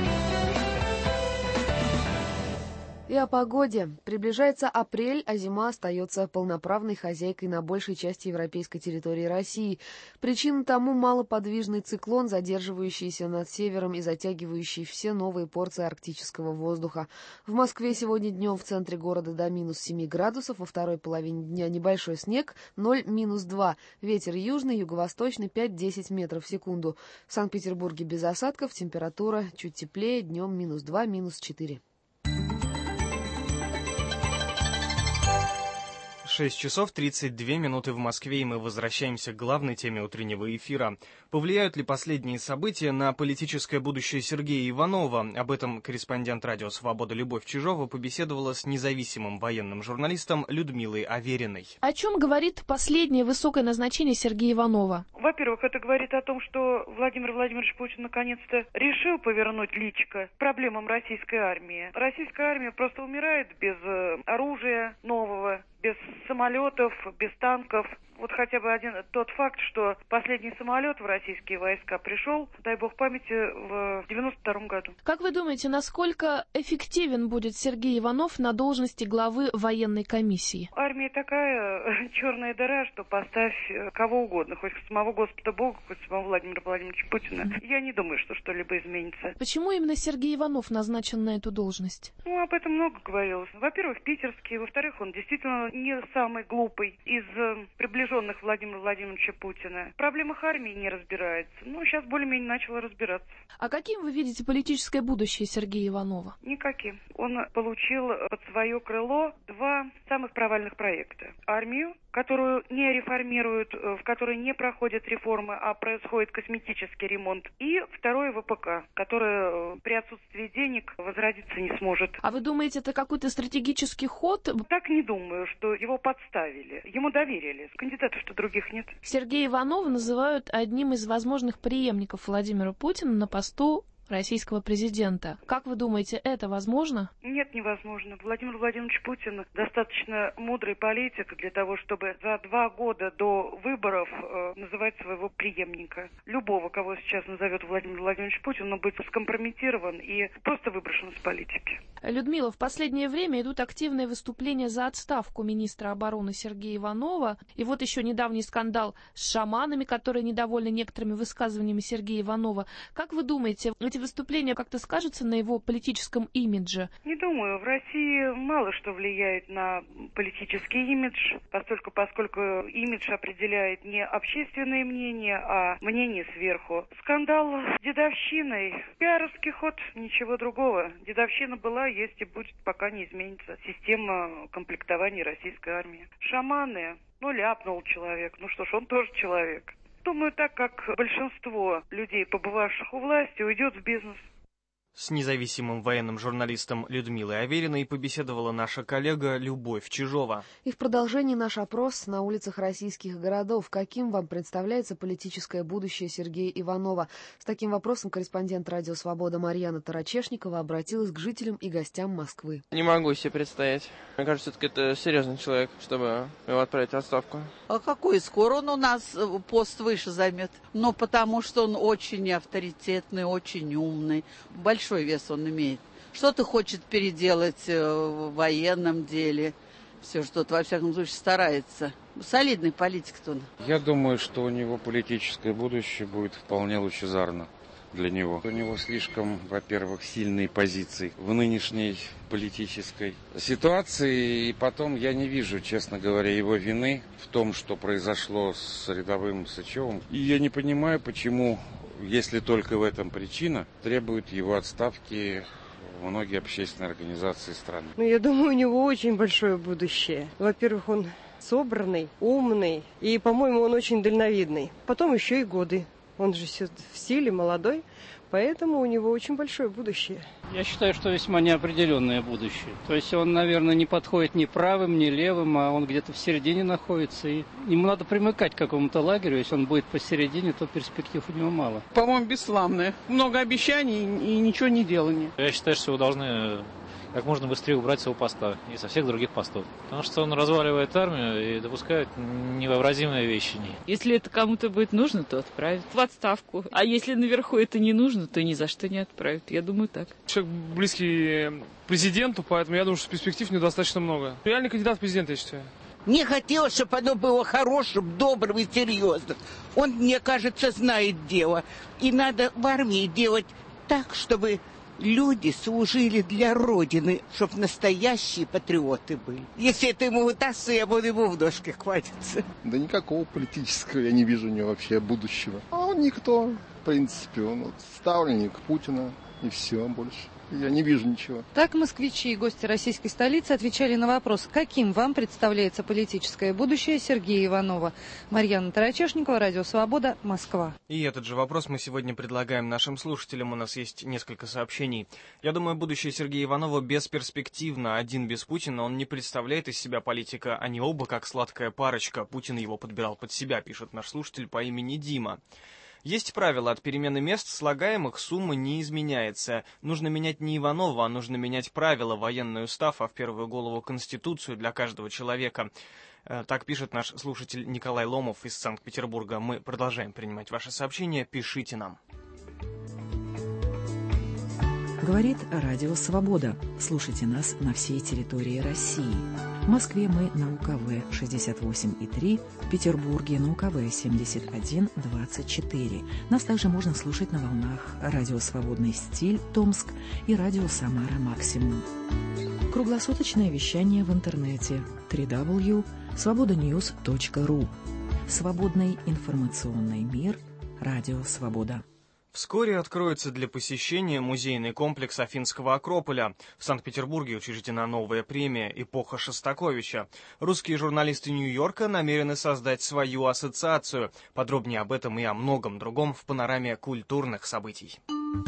И о погоде. Приближается апрель, а зима остается полноправной хозяйкой на большей части европейской территории России. Причина тому малоподвижный циклон, задерживающийся над севером и затягивающий все новые порции арктического воздуха. В Москве сегодня днем в центре города до минус 7 градусов, во второй половине дня небольшой снег, 0-2. Ветер южный, юго-восточный 5-10 метров в секунду. В Санкт-Петербурге без осадков, температура чуть теплее, днем -2, -4. 6 часов 32 минуты в Москве, и мы возвращаемся к главной теме утреннего эфира. Повлияют ли последние события на политическое будущее Сергея Иванова? Об этом корреспондент «Радио Свобода» Любовь Чижова побеседовала с независимым военным журналистом Людмилой Авериной. О чем говорит последнее высокое назначение Сергея Иванова? Во-первых, это говорит о том, что Владимир Владимирович Путин наконец-то решил повернуть личико проблемам российской армии. Российская армия просто умирает без оружия нового, без самолетов, без танков. Вот хотя бы тот факт, что последний самолет в российские войска пришел, дай бог памяти, в 92-м году. Как вы думаете, насколько эффективен будет Сергей Иванов на должности главы военной комиссии? Армия такая черная дыра, что поставь кого угодно, хоть самого Господа Бога, хоть самого Владимира Владимировича Путина. Я не думаю, что что-либо изменится. Почему именно Сергей Иванов назначен на эту должность? Ну, об этом много говорилось. Во-первых, питерский, во-вторых, он действительно не самый глупый из приближенных Владимира Владимировича Путина. В проблемах армии не разбирается. Ну, сейчас более-менее начал разбираться. А каким вы видите политическое будущее Сергея Иванова? Никаким. Он получил под свое крыло 2 самых провальных проекта. Армию, которую не реформируют, в которой не проходят реформы, а происходит косметический ремонт. И второе ВПК, которое при отсутствии денег возродиться не сможет. А вы думаете, это какой-то стратегический ход? Так не думаю, что его подставили. Ему доверили. Кандидатов-то других нет. Сергея Иванова называют одним из возможных преемников Владимира Путина на посту российского президента. Как вы думаете, это возможно? Нет, невозможно. Владимир Владимирович Путин достаточно мудрый политик для того, чтобы за 2 года до выборов называть своего преемника. Любого, кого сейчас назовет Владимир Владимирович Путин, он будет скомпрометирован и просто выброшен из политики. Людмила, в последнее время идут активные выступления за отставку министра обороны Сергея Иванова. И вот еще недавний скандал с шаманами, которые недовольны некоторыми высказываниями Сергея Иванова. Как вы думаете, эти выступления как-то скажутся на его политическом имидже? Не думаю. В России мало что влияет на политический имидж, поскольку имидж определяет не общественное мнение, а мнение сверху. Скандал с дедовщиной. Пиаровский ход, ничего другого. Дедовщина была, есть и будет, пока не изменится система комплектования российской армии. Шаманы, ляпнул человек. Ну что ж, он тоже человек. Думаю, так как большинство людей, побывавших у власти, уйдет в бизнес. С независимым военным журналистом Людмилой Авериной побеседовала наша коллега Любовь Чижова. И в продолжении наш опрос на улицах российских городов. Каким вам представляется политическое будущее Сергея Иванова? С таким вопросом корреспондент «Радио Свобода» Марьяна Тарачешникова обратилась к жителям и гостям Москвы. Не могу себе представить. Мне кажется, все-таки это серьезный человек, чтобы его отправить в отставку. А какой? Скоро он у нас пост выше займет. Но потому что он очень авторитетный, очень умный. Большой вес он имеет. Что-то хочет переделать в военном деле. Все что-то, во всяком случае, старается. Солидный политик-то он. Я думаю, что у него политическое будущее будет вполне лучезарно для него. У него слишком, во-первых, сильные позиции в нынешней политической ситуации. И потом я не вижу, честно говоря, его вины в том, что произошло с рядовым Сычевым. И я не понимаю, почему, если только в этом причина, требуют его отставки многие общественные организации страны. Я думаю, у него очень большое будущее. Во-первых, он собранный, умный и, по-моему, он очень дальновидный. Потом еще и годы. Он же все в силе, молодой, поэтому у него очень большое будущее. Я считаю, что весьма неопределенное будущее. То есть он, наверное, не подходит ни правым, ни левым, а он где-то в середине находится. И ему надо примыкать к какому-то лагерю. Если он будет посередине, то перспектив у него мало. По-моему, бесславное. Много обещаний и ничего не делания. Я считаю, что его должны как можно быстрее убрать с его поста и со всех других постов. Потому что он разваливает армию и допускает невообразимые вещи. Если это кому-то будет нужно, то отправят в отставку. А если наверху это не нужно, то ни за что не отправят. Я думаю, так. Человек близкий президенту, поэтому я думаю, что перспектив недостаточно много. Реальный кандидат в президенты, я считаю. Мне хотелось, чтобы оно было хорошим, добрым и серьезным. Он, мне кажется, знает дело. И надо в армии делать так, чтобы люди служили для Родины, чтобы настоящие патриоты были. Если это ему удастся, я буду ему в ножки хватиться. Да никакого политического я не вижу у него вообще будущего. А он никто, в принципе, он ставленник Путина и все больше. Я не вижу ничего. Так москвичи и гости российской столицы отвечали на вопрос, каким вам представляется политическое будущее Сергея Иванова. Марьяна Тарачешникова, Радио Свобода, Москва. И этот же вопрос мы сегодня предлагаем нашим слушателям. У нас есть несколько сообщений. Я думаю, будущее Сергея Иванова бесперспективно. Один без Путина он не представляет из себя политика. Они оба как сладкая парочка. Путин его подбирал под себя, пишет наш слушатель по имени Дима. Есть правило, от перемены мест слагаемых сумма не изменяется. Нужно менять не Иванова, а нужно менять правила, военный устав, а в первую голову Конституцию для каждого человека. Так пишет наш слушатель Николай Ломов из Санкт-Петербурга. Мы продолжаем принимать ваши сообщения. Пишите нам. Говорит Радио Свобода. Слушайте нас на всей территории России. В Москве мы на УКВ 68,3, в Петербурге на УКВ 71,24. Нас также можно слушать на волнах Радио Свободный стиль Томск и Радио Самара Максимум. Круглосуточное вещание в интернете www.svobodanews.ru. Свободный информационный мир. Радио Свобода. В Вскоре откроется для посещения музейный комплекс Афинского Акрополя. В Санкт-Петербурге учреждена новая премия «Эпоха Шостаковича». Русские журналисты Нью-Йорка намерены создать свою ассоциацию. Подробнее об этом и о многом другом в панораме культурных событий.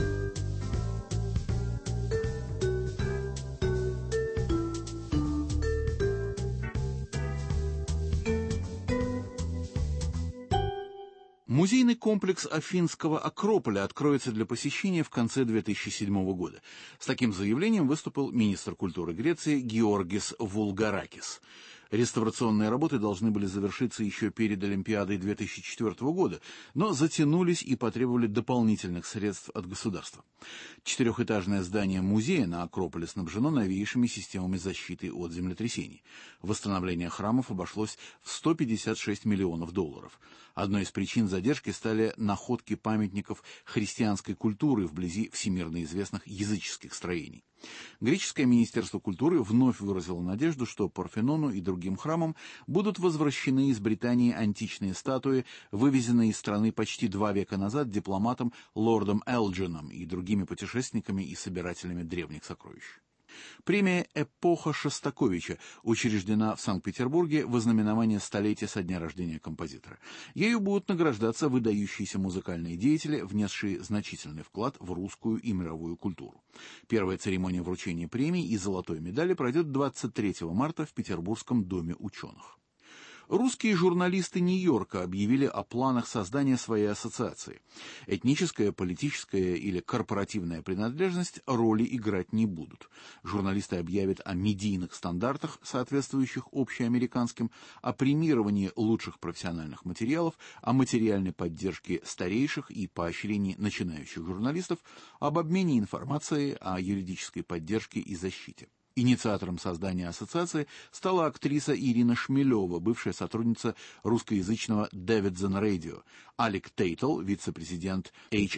Музейный комплекс Афинского Акрополя откроется для посещения в конце 2007 года. С таким заявлением выступил министр культуры Греции Георгис Вулгаракис. Реставрационные работы должны были завершиться еще перед Олимпиадой 2004 года, но затянулись и потребовали дополнительных средств от государства. 4-этажное здание музея на Акрополе снабжено новейшими системами защиты от землетрясений. Восстановление храмов обошлось в $156 миллионов. Одной из причин задержки стали находки памятников христианской культуры вблизи всемирно известных языческих строений. Греческое министерство культуры вновь выразило надежду, что Парфенону и другим храмам будут возвращены из Британии античные статуи, вывезенные из страны почти 2 века назад дипломатом лордом Элджином и другими путешественниками и собирателями древних сокровищ. Премия «Эпоха Шостаковича» учреждена в Санкт-Петербурге в ознаменование столетия со дня рождения композитора. Ею будут награждаться выдающиеся музыкальные деятели, внесшие значительный вклад в русскую и мировую культуру. Первая церемония вручения премий и золотой медали пройдет 23 марта в Петербургском доме ученых. Русские журналисты Нью-Йорка объявили о планах создания своей ассоциации. Этническая, политическая или корпоративная принадлежность роли играть не будут. Журналисты объявят о медийных стандартах, соответствующих общеамериканским, о премировании лучших профессиональных материалов, о материальной поддержке старейших и поощрении начинающих журналистов, об обмене информацией, о юридической поддержке и защите. Инициатором создания ассоциации стала актриса Ирина Шмелева, бывшая сотрудница русскоязычного Davidson Radio, Алек Тейтл, вице-президент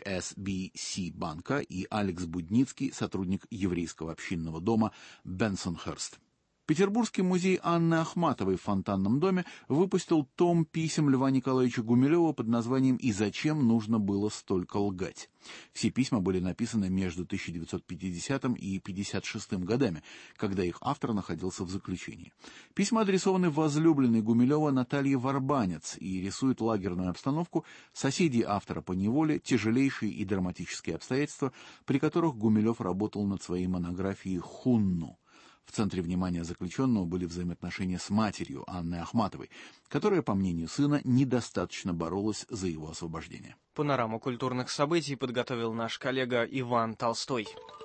HSBC банка, и Алекс Будницкий, сотрудник еврейского общинного дома Бенсонхерст. Петербургский музей Анны Ахматовой в Фонтанном доме выпустил том писем Льва Николаевича Гумилева под названием «И зачем нужно было столько лгать?». Все письма были написаны между 1950 и 1956 годами, когда их автор находился в заключении. Письма адресованы возлюбленной Гумилева Наталье Варбанец и рисуют лагерную обстановку, соседей автора по неволе, тяжелейшие и драматические обстоятельства, при которых Гумилев работал над своей монографией «Хунну». В центре внимания заключенного были взаимоотношения с матерью Анны Ахматовой, которая, по мнению сына, недостаточно боролась за его освобождение. Панораму культурных событий подготовил наш коллега Иван Толстой.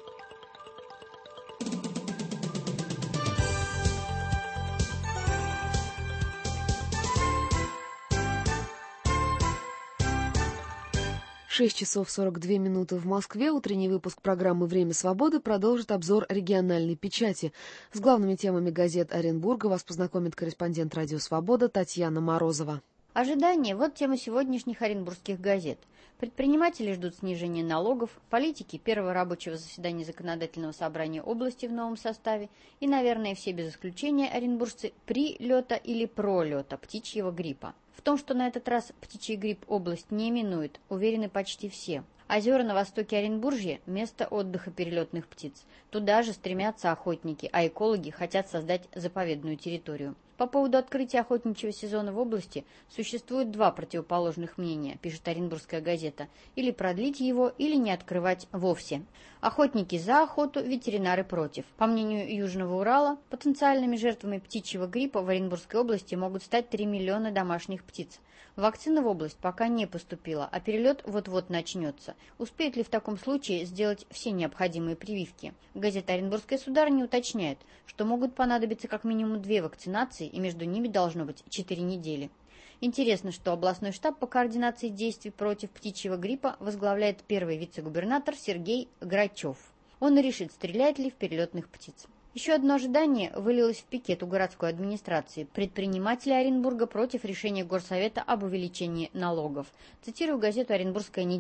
Шесть часов 42 минуты в Москве. Утренний выпуск программы «Время свободы» продолжит обзор региональной печати. С главными темами газет Оренбурга вас познакомит корреспондент «Радио Свобода» Татьяна Морозова. Ожидание – вот тема сегодняшних оренбургских газет. Предприниматели ждут снижения налогов, политики – первого рабочего заседания законодательного собрания области в новом составе и, наверное, все без исключения оренбуржцы прилета или пролета птичьего гриппа. В том, что на этот раз птичий грипп область не минует, уверены почти все. Озера на востоке Оренбуржья – место отдыха перелетных птиц. Туда же стремятся охотники, а экологи хотят создать заповедную территорию. По поводу открытия охотничьего сезона в области существует 2 противоположных мнения, пишет Оренбургская газета, или продлить его, или не открывать вовсе. Охотники за охоту, ветеринары против. По мнению Южного Урала, потенциальными жертвами птичьего гриппа в Оренбургской области могут стать 3 миллиона домашних птиц. Вакцина в область пока не поступила, а перелет вот-вот начнется. Успеют ли в таком случае сделать все необходимые прививки? Газета «Оренбургская сударыня» уточняет, что могут понадобиться как минимум 2 вакцинации, и между ними должно быть 4 недели. Интересно, что областной штаб по координации действий против птичьего гриппа возглавляет первый вице-губернатор Сергей Грачев. Он и решит, стрелять ли в перелетных птиц. Еще одно ожидание вылилось в пикет у городской администрации. Предприниматели Оренбурга против решения Горсовета об увеличении налогов. Цитирую газету «Оренбургская неделя».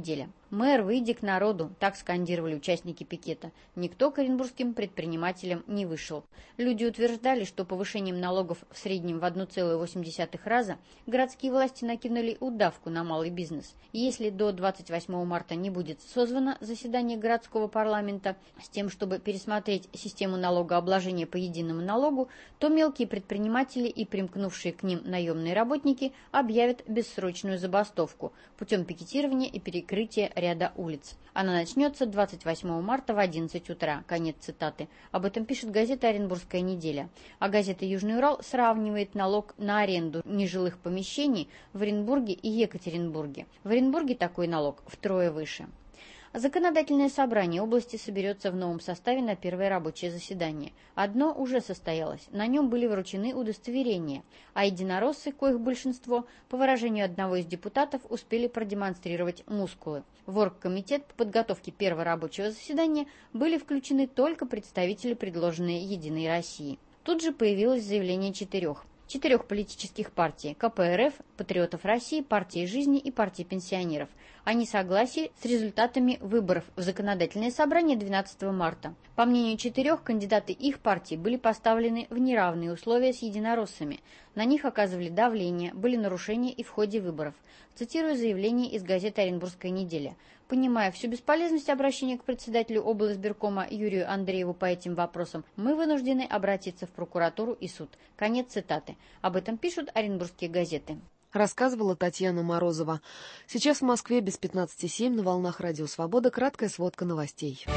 «Мэр, выйди к народу!» – так скандировали участники пикета. Никто к оренбургским предпринимателям не вышел. Люди утверждали, что повышением налогов в среднем в 1,8 раза городские власти накинули удавку на малый бизнес. Если до 28 марта не будет созвано заседание городского парламента с тем, чтобы пересмотреть систему налогообложения по единому налогу, то мелкие предприниматели и примкнувшие к ним наемные работники объявят бессрочную забастовку путем пикетирования и перекрытия ряда улиц. Она начнется 28 марта в 11 утра. Конец цитаты. Об этом пишет газета «Оренбургская неделя». А газета «Южный Урал» сравнивает налог на аренду нежилых помещений в Оренбурге и Екатеринбурге. В Оренбурге такой налог втрое выше. Законодательное собрание области соберется в новом составе на первое рабочее заседание. Одно уже состоялось. На нем были вручены удостоверения, а единороссы, коих большинство, по выражению одного из депутатов, успели продемонстрировать мускулы. В оргкомитет по подготовке первого рабочего заседания были включены только представители, предложенные «Единой России». Тут же появилось заявление четырех политических партий – КПРФ, Патриотов России, Партии Жизни и Партии Пенсионеров о несогласии с результатами выборов в Законодательное собрание 12 марта. По мнению четырех, кандидаты их партий были поставлены в неравные условия с единороссами. На них оказывали давление, были нарушения и в ходе выборов. Цитирую заявление из газеты «Оренбургская неделя». Понимая всю бесполезность обращения к председателю облсбиркома Юрию Андрееву по этим вопросам, мы вынуждены обратиться в прокуратуру и суд. Конец цитаты. Об этом пишут оренбургские газеты. Рассказывала Татьяна Морозова. Сейчас в Москве без 15:07 на волнах Радио Свобода краткая сводка новостей.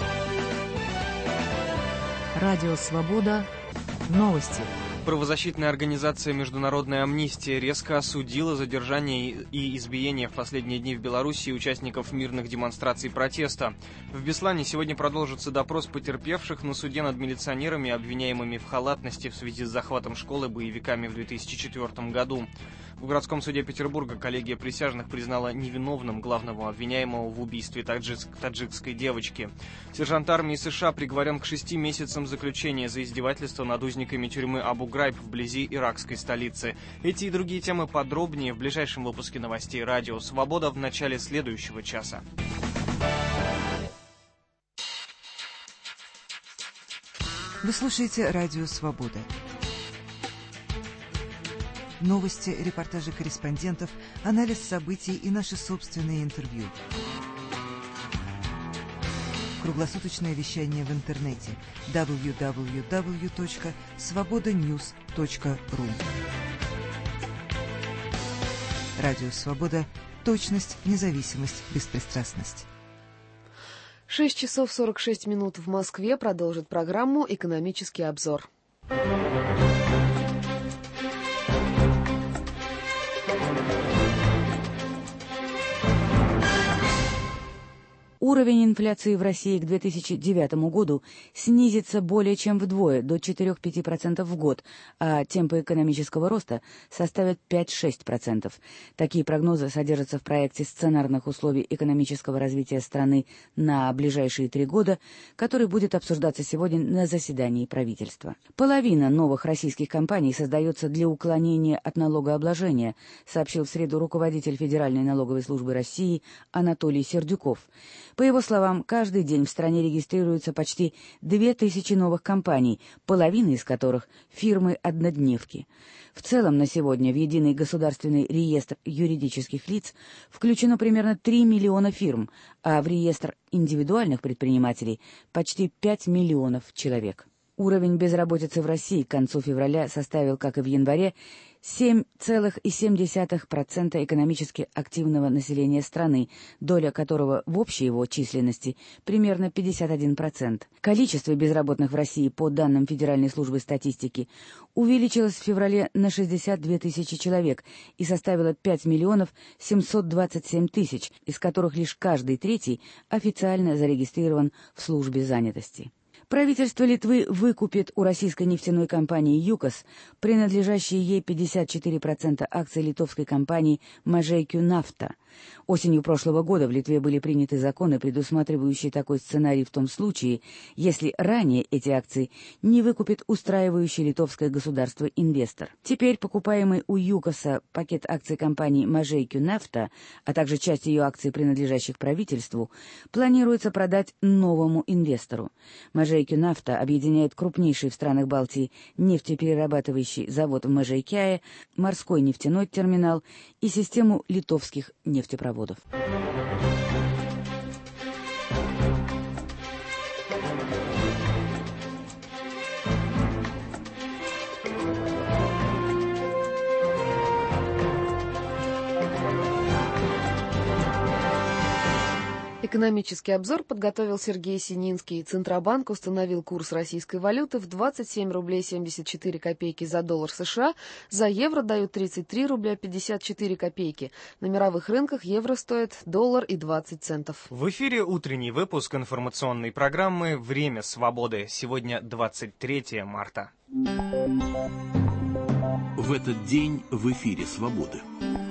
Радио Свобода. Новости. Правозащитная организация «Международная амнистия» резко осудила задержание и избиение в последние дни в Беларуси участников мирных демонстраций протеста. В Беслане сегодня продолжится допрос потерпевших на суде над милиционерами, обвиняемыми в халатности в связи с захватом школы боевиками в 2004 году. В городском суде Петербурга коллегия присяжных признала невиновным главного обвиняемого в убийстве таджикской девочки. Сержант армии США приговорен к 6 месяцам заключения за издевательство над узниками тюрьмы Абу-Грайб вблизи иракской столицы. Эти и другие темы подробнее в ближайшем выпуске новостей «Радио Свобода» в начале следующего часа. Вы слушаете «Радио Свобода». Новости, репортажи корреспондентов, анализ событий и наши собственные интервью. Круглосуточное вещание в интернете www.svobodanews.ru. Радио Свобода. Точность, независимость, беспристрастность. 6 часов 46 минут в Москве. Продолжит программу «Экономический обзор». Уровень инфляции в России к 2009 году снизится более чем вдвое, до 4-5% в год, а темпы экономического роста составят 5-6%. Такие прогнозы содержатся в проекте сценарных условий экономического развития страны на ближайшие 3 года, который будет обсуждаться сегодня на заседании правительства. Половина новых российских компаний создается для уклонения от налогообложения, сообщил в среду руководитель Федеральной налоговой службы России Анатолий Сердюков. По его словам, каждый день в стране регистрируется почти 2000 новых компаний, половина из которых – фирмы-однодневки. В целом на сегодня в единый государственный реестр юридических лиц включено примерно 3 миллиона фирм, а в реестр индивидуальных предпринимателей – почти 5 миллионов человек. Уровень безработицы в России к концу февраля составил, как и в январе, 7,7% экономически активного населения страны, доля которого в общей его численности примерно 51%. Количество безработных в России, по данным Федеральной службы статистики, увеличилось в феврале на 62 тысячи человек и составило 5 миллионов 727 тысяч, из которых лишь каждый третий официально зарегистрирован в службе занятости. Правительство Литвы выкупит у российской нефтяной компании «ЮКОС» принадлежащие ей 54% акций литовской компании «Мажейкю Нафта». Осенью прошлого года в Литве были приняты законы, предусматривающие такой сценарий в том случае, если ранее эти акции не выкупит устраивающий литовское государство инвестор. Теперь покупаемый у ЮКОСа пакет акций компании Mažeikių Nafta, а также часть ее акций, принадлежащих правительству, планируется продать новому инвестору. Mažeikių Nafta объединяет крупнейший в странах Балтии нефтеперерабатывающий завод в Mažeikiai, морской нефтяной терминал и систему литовских нефтепроводов. Экономический обзор подготовил Сергей Сининский. Центробанк установил курс российской валюты в 27 рублей 74 копейки за доллар США, за евро дают 33 рубля 54 копейки. На мировых рынках евро стоит $1.20. В эфире утренний выпуск информационной программы «Время свободы». Сегодня 23 марта. В этот день в эфире «Свободы».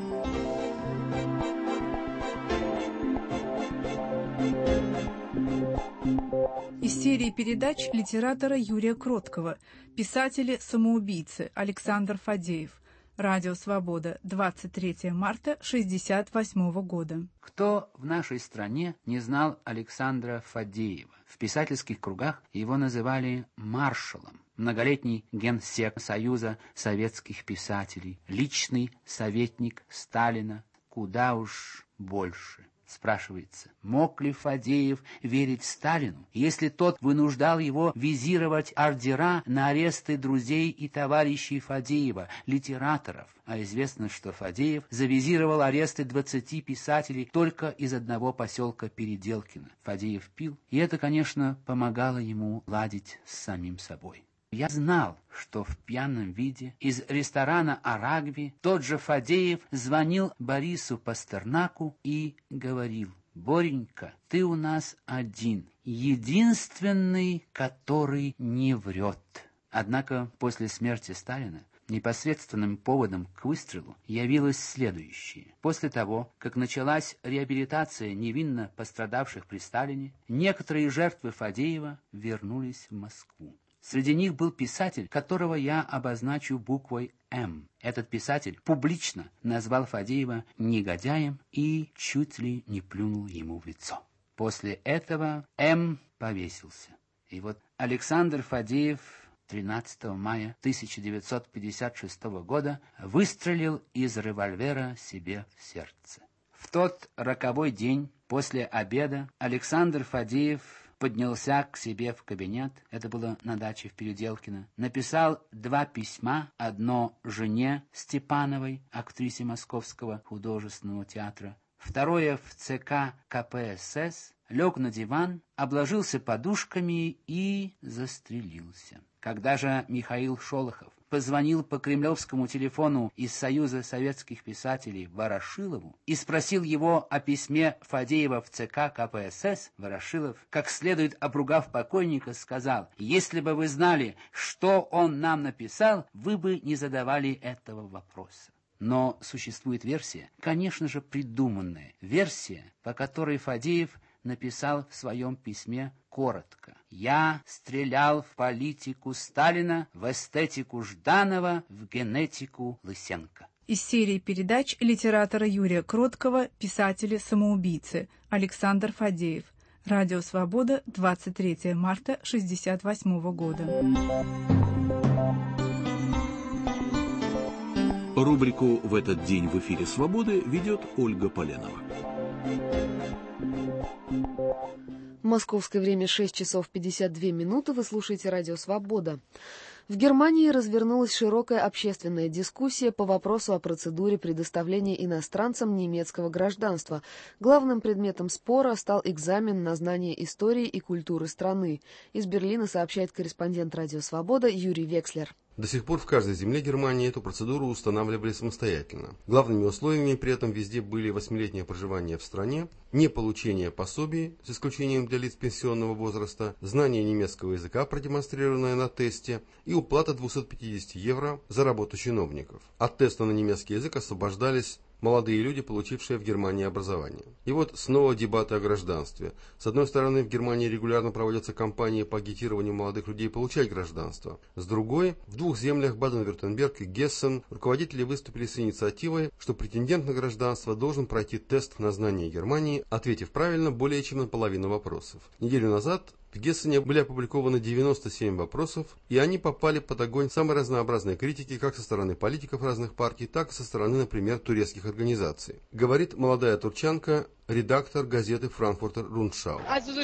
Из серии передач литератора Юрия Кроткого, писатели-самоубийцы Александр Фадеев. Радио «Свобода», 23 марта 1968 года. Кто в нашей стране не знал Александра Фадеева? В писательских кругах его называли маршалом. Многолетний генсек Союза советских писателей, личный советник Сталина, куда уж больше. Спрашивается, мог ли Фадеев верить Сталину, если тот вынуждал его визировать ордера на аресты друзей и товарищей Фадеева, литераторов? А известно, что Фадеев завизировал аресты 20 писателей только из одного поселка Переделкино. Фадеев пил, и это, конечно, помогало ему ладить с самим собой. Я знал, что в пьяном виде из ресторана «Арагви» тот же Фадеев звонил Борису Пастернаку и говорил: «Боренька, ты у нас один, единственный, который не врет». Однако после смерти Сталина непосредственным поводом к выстрелу явилось следующее. После того, как началась реабилитация невинно пострадавших при Сталине, некоторые жертвы Фадеева вернулись в Москву. Среди них был писатель, которого я обозначу буквой «М». Этот писатель публично назвал Фадеева негодяем и чуть ли не плюнул ему в лицо. После этого М повесился. И вот Александр Фадеев 13 мая 1956 года выстрелил из револьвера себе в сердце. В тот роковой день после обеда Александр Фадеев поднялся к себе в кабинет, это было на даче в Переделкино, написал 2 письма, одно жене Степановой, актрисе Московского художественного театра, второе в ЦК КПСС, лег на диван, обложился подушками и застрелился. Когда же Михаил Шолохов позвонил по кремлевскому телефону из Союза советских писателей Ворошилову и спросил его о письме Фадеева в ЦК КПСС, Ворошилов, как следует обругав покойника, сказал: «Если бы вы знали, что он нам написал, вы бы не задавали этого вопроса». Но существует версия, конечно же придуманная, версия, по которой Фадеев написал в своем письме коротко: «Я стрелял в политику Сталина, в эстетику Жданова, в генетику Лысенко». Из серии передач литератора Юрия Кроткого «Писатели-самоубийцы» Александр Фадеев. Радио «Свобода», 23 марта 1968 года. Рубрику «В этот день в эфире «Свободы» ведет Ольга Поленова. Московское время 6 часов 52 минуты. Вы слушаете радио «Свобода». В Германии развернулась широкая общественная дискуссия по вопросу о процедуре предоставления иностранцам немецкого гражданства. Главным предметом спора стал экзамен на знание истории и культуры страны. Из Берлина сообщает корреспондент радио «Свобода» Юрий Векслер. До сих пор в каждой земле Германии эту процедуру устанавливали самостоятельно. Главными условиями при этом везде были 8-летнее проживание в стране, не получение пособий, с исключением для лиц пенсионного возраста, знание немецкого языка, продемонстрированное на тесте, и уплата 250 евро за работу чиновников. От теста на немецкий язык освобождались молодые люди, получившие в Германии образование. И вот снова дебаты о гражданстве. С одной стороны, в Германии регулярно проводятся кампании по агитированию молодых людей получать гражданство. С другой, в двух землях Баден-Вюртемберг и Гессен руководители выступили с инициативой, что претендент на гражданство должен пройти тест на знание Германии, ответив правильно более чем на половину вопросов. Неделю назад в Гессене были опубликованы 97 вопросов, и они попали под огонь самой разнообразной критики как со стороны политиков разных партий, так и со стороны, например, турецких организаций. Говорит молодая турчанка, редактор газеты «Франкфуртер Рundschau».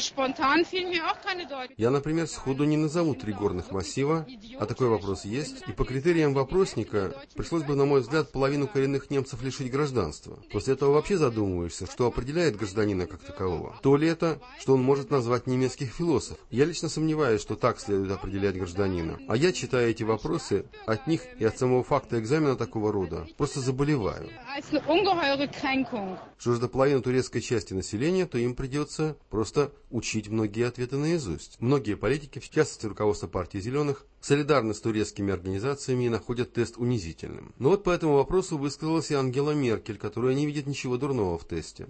Я, например, сходу не назову 3 горных массива, а такой вопрос есть, и по критериям вопросника пришлось бы, на мой взгляд, половину коренных немцев лишить гражданства. После этого вообще задумываешься, что определяет гражданина как такового. То ли это, что он может назвать немецких философов. Я лично сомневаюсь, что так следует определять гражданина. А я, читая эти вопросы, от них и от самого факта экзамена такого рода, просто заболеваю. Что же до половины турецкой части населения, то им придется просто учить многие ответы наизусть. Многие политики, в частности руководство партии «Зеленых», солидарны с турецкими организациями и находят тест унизительным. Но вот по этому вопросу высказалась и Ангела Меркель, которая не видит ничего дурного в тесте.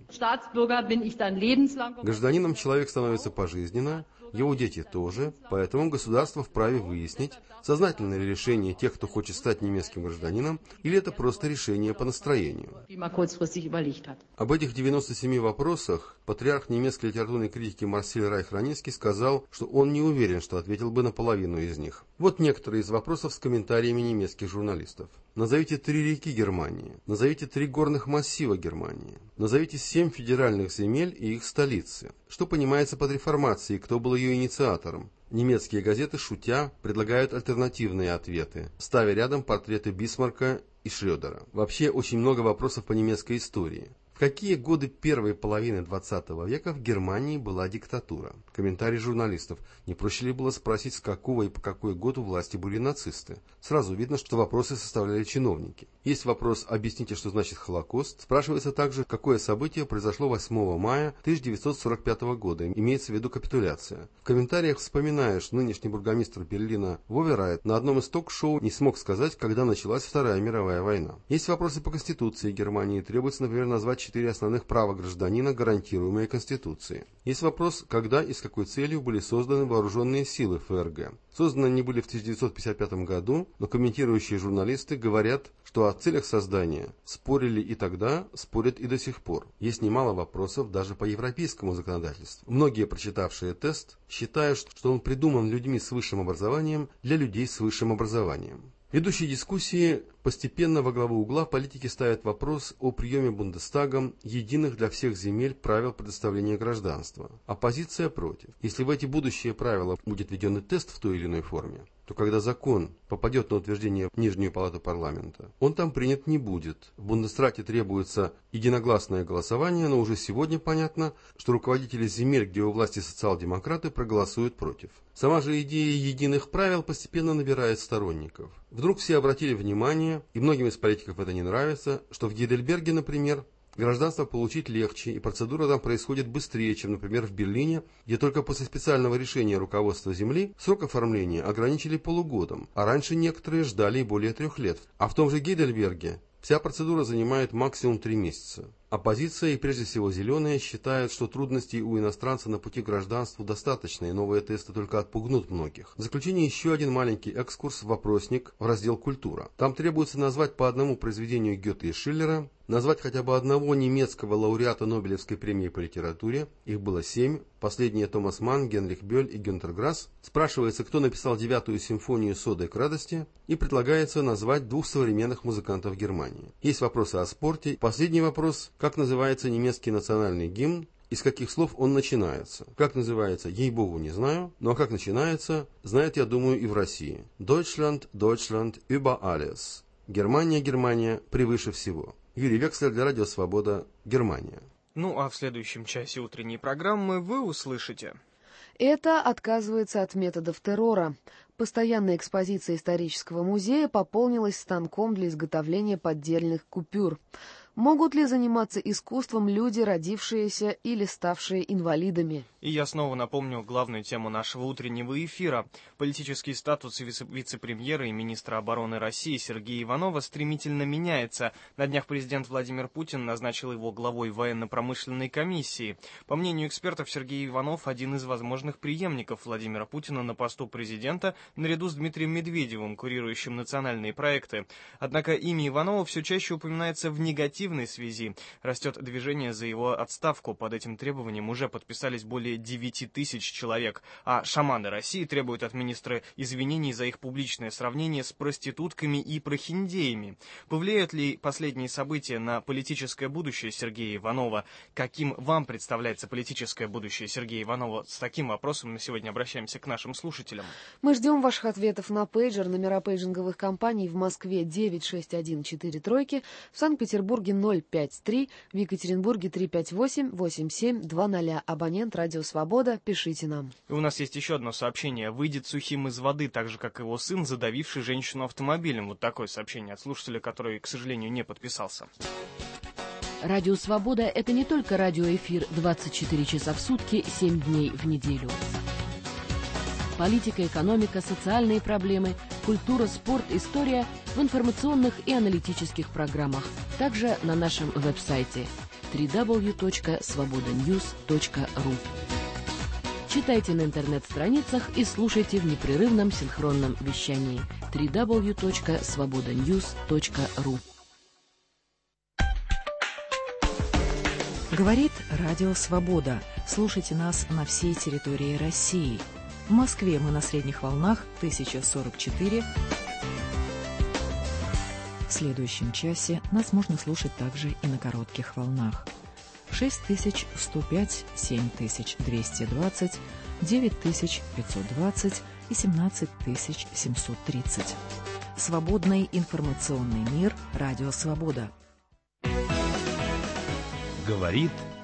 Гражданином человек становится пожизненно, его дети тоже, поэтому государство вправе выяснить, сознательное ли решение тех, кто хочет стать немецким гражданином, или это просто решение по настроению. Об этих 97 вопросах патриарх немецкой литературной критики Марсель Райх-Раницкий сказал, что он не уверен, что ответил бы на половину из них. Вот некоторые из вопросов с комментариями немецких журналистов. Назовите 3 реки Германии. Назовите 3 горных массива Германии. Назовите 7 федеральных земель и их столицы. Что понимается под реформацией, кто был ее инициатором? Немецкие газеты, шутя, предлагают альтернативные ответы, ставя рядом портреты Бисмарка и Шрёдера. Вообще очень много вопросов по немецкой истории. В какие годы первой половины 20 века в Германии была диктатура? Комментарий журналистов. Не проще ли было спросить, с какого и по какой год у власти были нацисты? Сразу видно, что вопросы составляли чиновники. Есть вопрос «Объясните, что значит Холокост?». Спрашивается также, какое событие произошло 8 мая 1945 года, имеется в виду капитуляция. В комментариях вспоминаешь, нынешний бургомистр Берлина Воверайт на одном из ток-шоу не смог сказать, когда началась Вторая мировая война. Есть вопросы по Конституции Германии. Требуется, например, назвать 4 основных права гражданина, гарантируемые Конституцией. Есть вопрос, когда и с какой целью были созданы вооруженные силы ФРГ. Созданы они были в 1955 году, но комментирующие журналисты говорят, что о целях создания спорили и тогда, спорят и до сих пор. Есть немало вопросов даже по европейскому законодательству. Многие, прочитавшие тест, считают, что он придуман людьми с высшим образованием для людей с высшим образованием. Ведущие дискуссии постепенно во главу угла политики ставят вопрос о приеме Бундестагом единых для всех земель правил предоставления гражданства. Оппозиция против. Если в эти будущие правила будет введен тест в той или иной форме, то когда закон попадет на утверждение в Нижнюю палату парламента, он там принят не будет. В Бундесрате требуется единогласное голосование, но уже сегодня понятно, что руководители земель, где у власти социал-демократы, проголосуют против. Сама же идея единых правил постепенно набирает сторонников. Вдруг все обратили внимание, и многим из политиков это не нравится, что в Гейдельберге, например, гражданство получить легче, и процедура там происходит быстрее, чем, например, в Берлине, где только после специального решения руководства земли срок оформления ограничили полугодом, а раньше некоторые ждали и более 3 лет. А в том же Гейдельберге вся процедура занимает максимум 3 месяца. Оппозиция и прежде всего зеленые считают, что трудностей у иностранца на пути к гражданству достаточно, и новые тесты только отпугнут многих. В заключение еще один маленький экскурс в вопросник в раздел «Культура». Там требуется назвать по одному произведению Гёте и Шиллера, назвать хотя бы одного немецкого лауреата Нобелевской премии по литературе, их было 7, последние Томас Манн, Генрих Бёль и Гюнтер Грасс. Спрашивается, кто написал 9-ю симфонию «С к радости», и предлагается назвать 2 современных музыкантов Германии. Есть вопросы о спорте. Последний вопрос: как называется немецкий национальный гимн? Из каких слов он начинается? Как называется, ей-богу, не знаю, но как начинается, знает, я думаю, и в России. Deutschland, Deutschland, über alles. Германия, Германия, превыше всего. Юрий Векслер для Радио Свобода, Германия. Ну а в следующем часе утренней программы вы услышите. Это отказывается от методов террора. Постоянная экспозиция исторического музея пополнилась станком для изготовления поддельных купюр. Могут ли заниматься искусством люди, родившиеся или ставшие инвалидами? И я снова напомню главную тему нашего утреннего эфира. Политический статус вице-премьера и министра обороны России Сергея Иванова стремительно меняется. На днях президент Владимир Путин назначил его главой военно-промышленной комиссии. По мнению экспертов, Сергей Иванов – один из возможных преемников Владимира Путина на посту президента, наряду с Дмитрием Медведевым, курирующим национальные проекты. Однако имя Иванова все чаще упоминается в негативной связи. Растет движение за его отставку. Под этим требованием уже подписались более 9 тысяч человек. А шаманы России требуют от министра извинений за их публичное сравнение с проститутками и прохиндеями. Повлияют ли последние события на политическое будущее Сергея Иванова? Каким вам представляется политическое будущее Сергея Иванова? С таким вопросом мы сегодня обращаемся к нашим слушателям. Мы ждем ваших ответов на пейджер. Номера пейджинговых компаний в Москве 96143, в Санкт-Петербурге 053, в Екатеринбурге 358-8720. Абонент «Радио Свобода». Пишите нам. И у нас есть еще одно сообщение. Выйдет сухим из воды, так же, как его сын, задавивший женщину автомобилем. Вот такое сообщение от слушателя, который, к сожалению, не подписался. Радио «Свобода» — это не только радиоэфир 24 часа в сутки, 7 дней в неделю. Политика, экономика, социальные проблемы, культура, спорт, история в информационных и аналитических программах. Также на нашем веб-сайте www.svobodanews.ru. Читайте на интернет-страницах и слушайте в непрерывном синхронном вещании www.svobodanews.ru. Говорит Радио Свобода. Слушайте нас на всей территории России. В Москве мы на средних волнах 1044. В следующем часе нас можно слушать также и на коротких волнах. 6105, 7220, 9520 и 17730. Свободный информационный мир. Радио Свобода. Говорит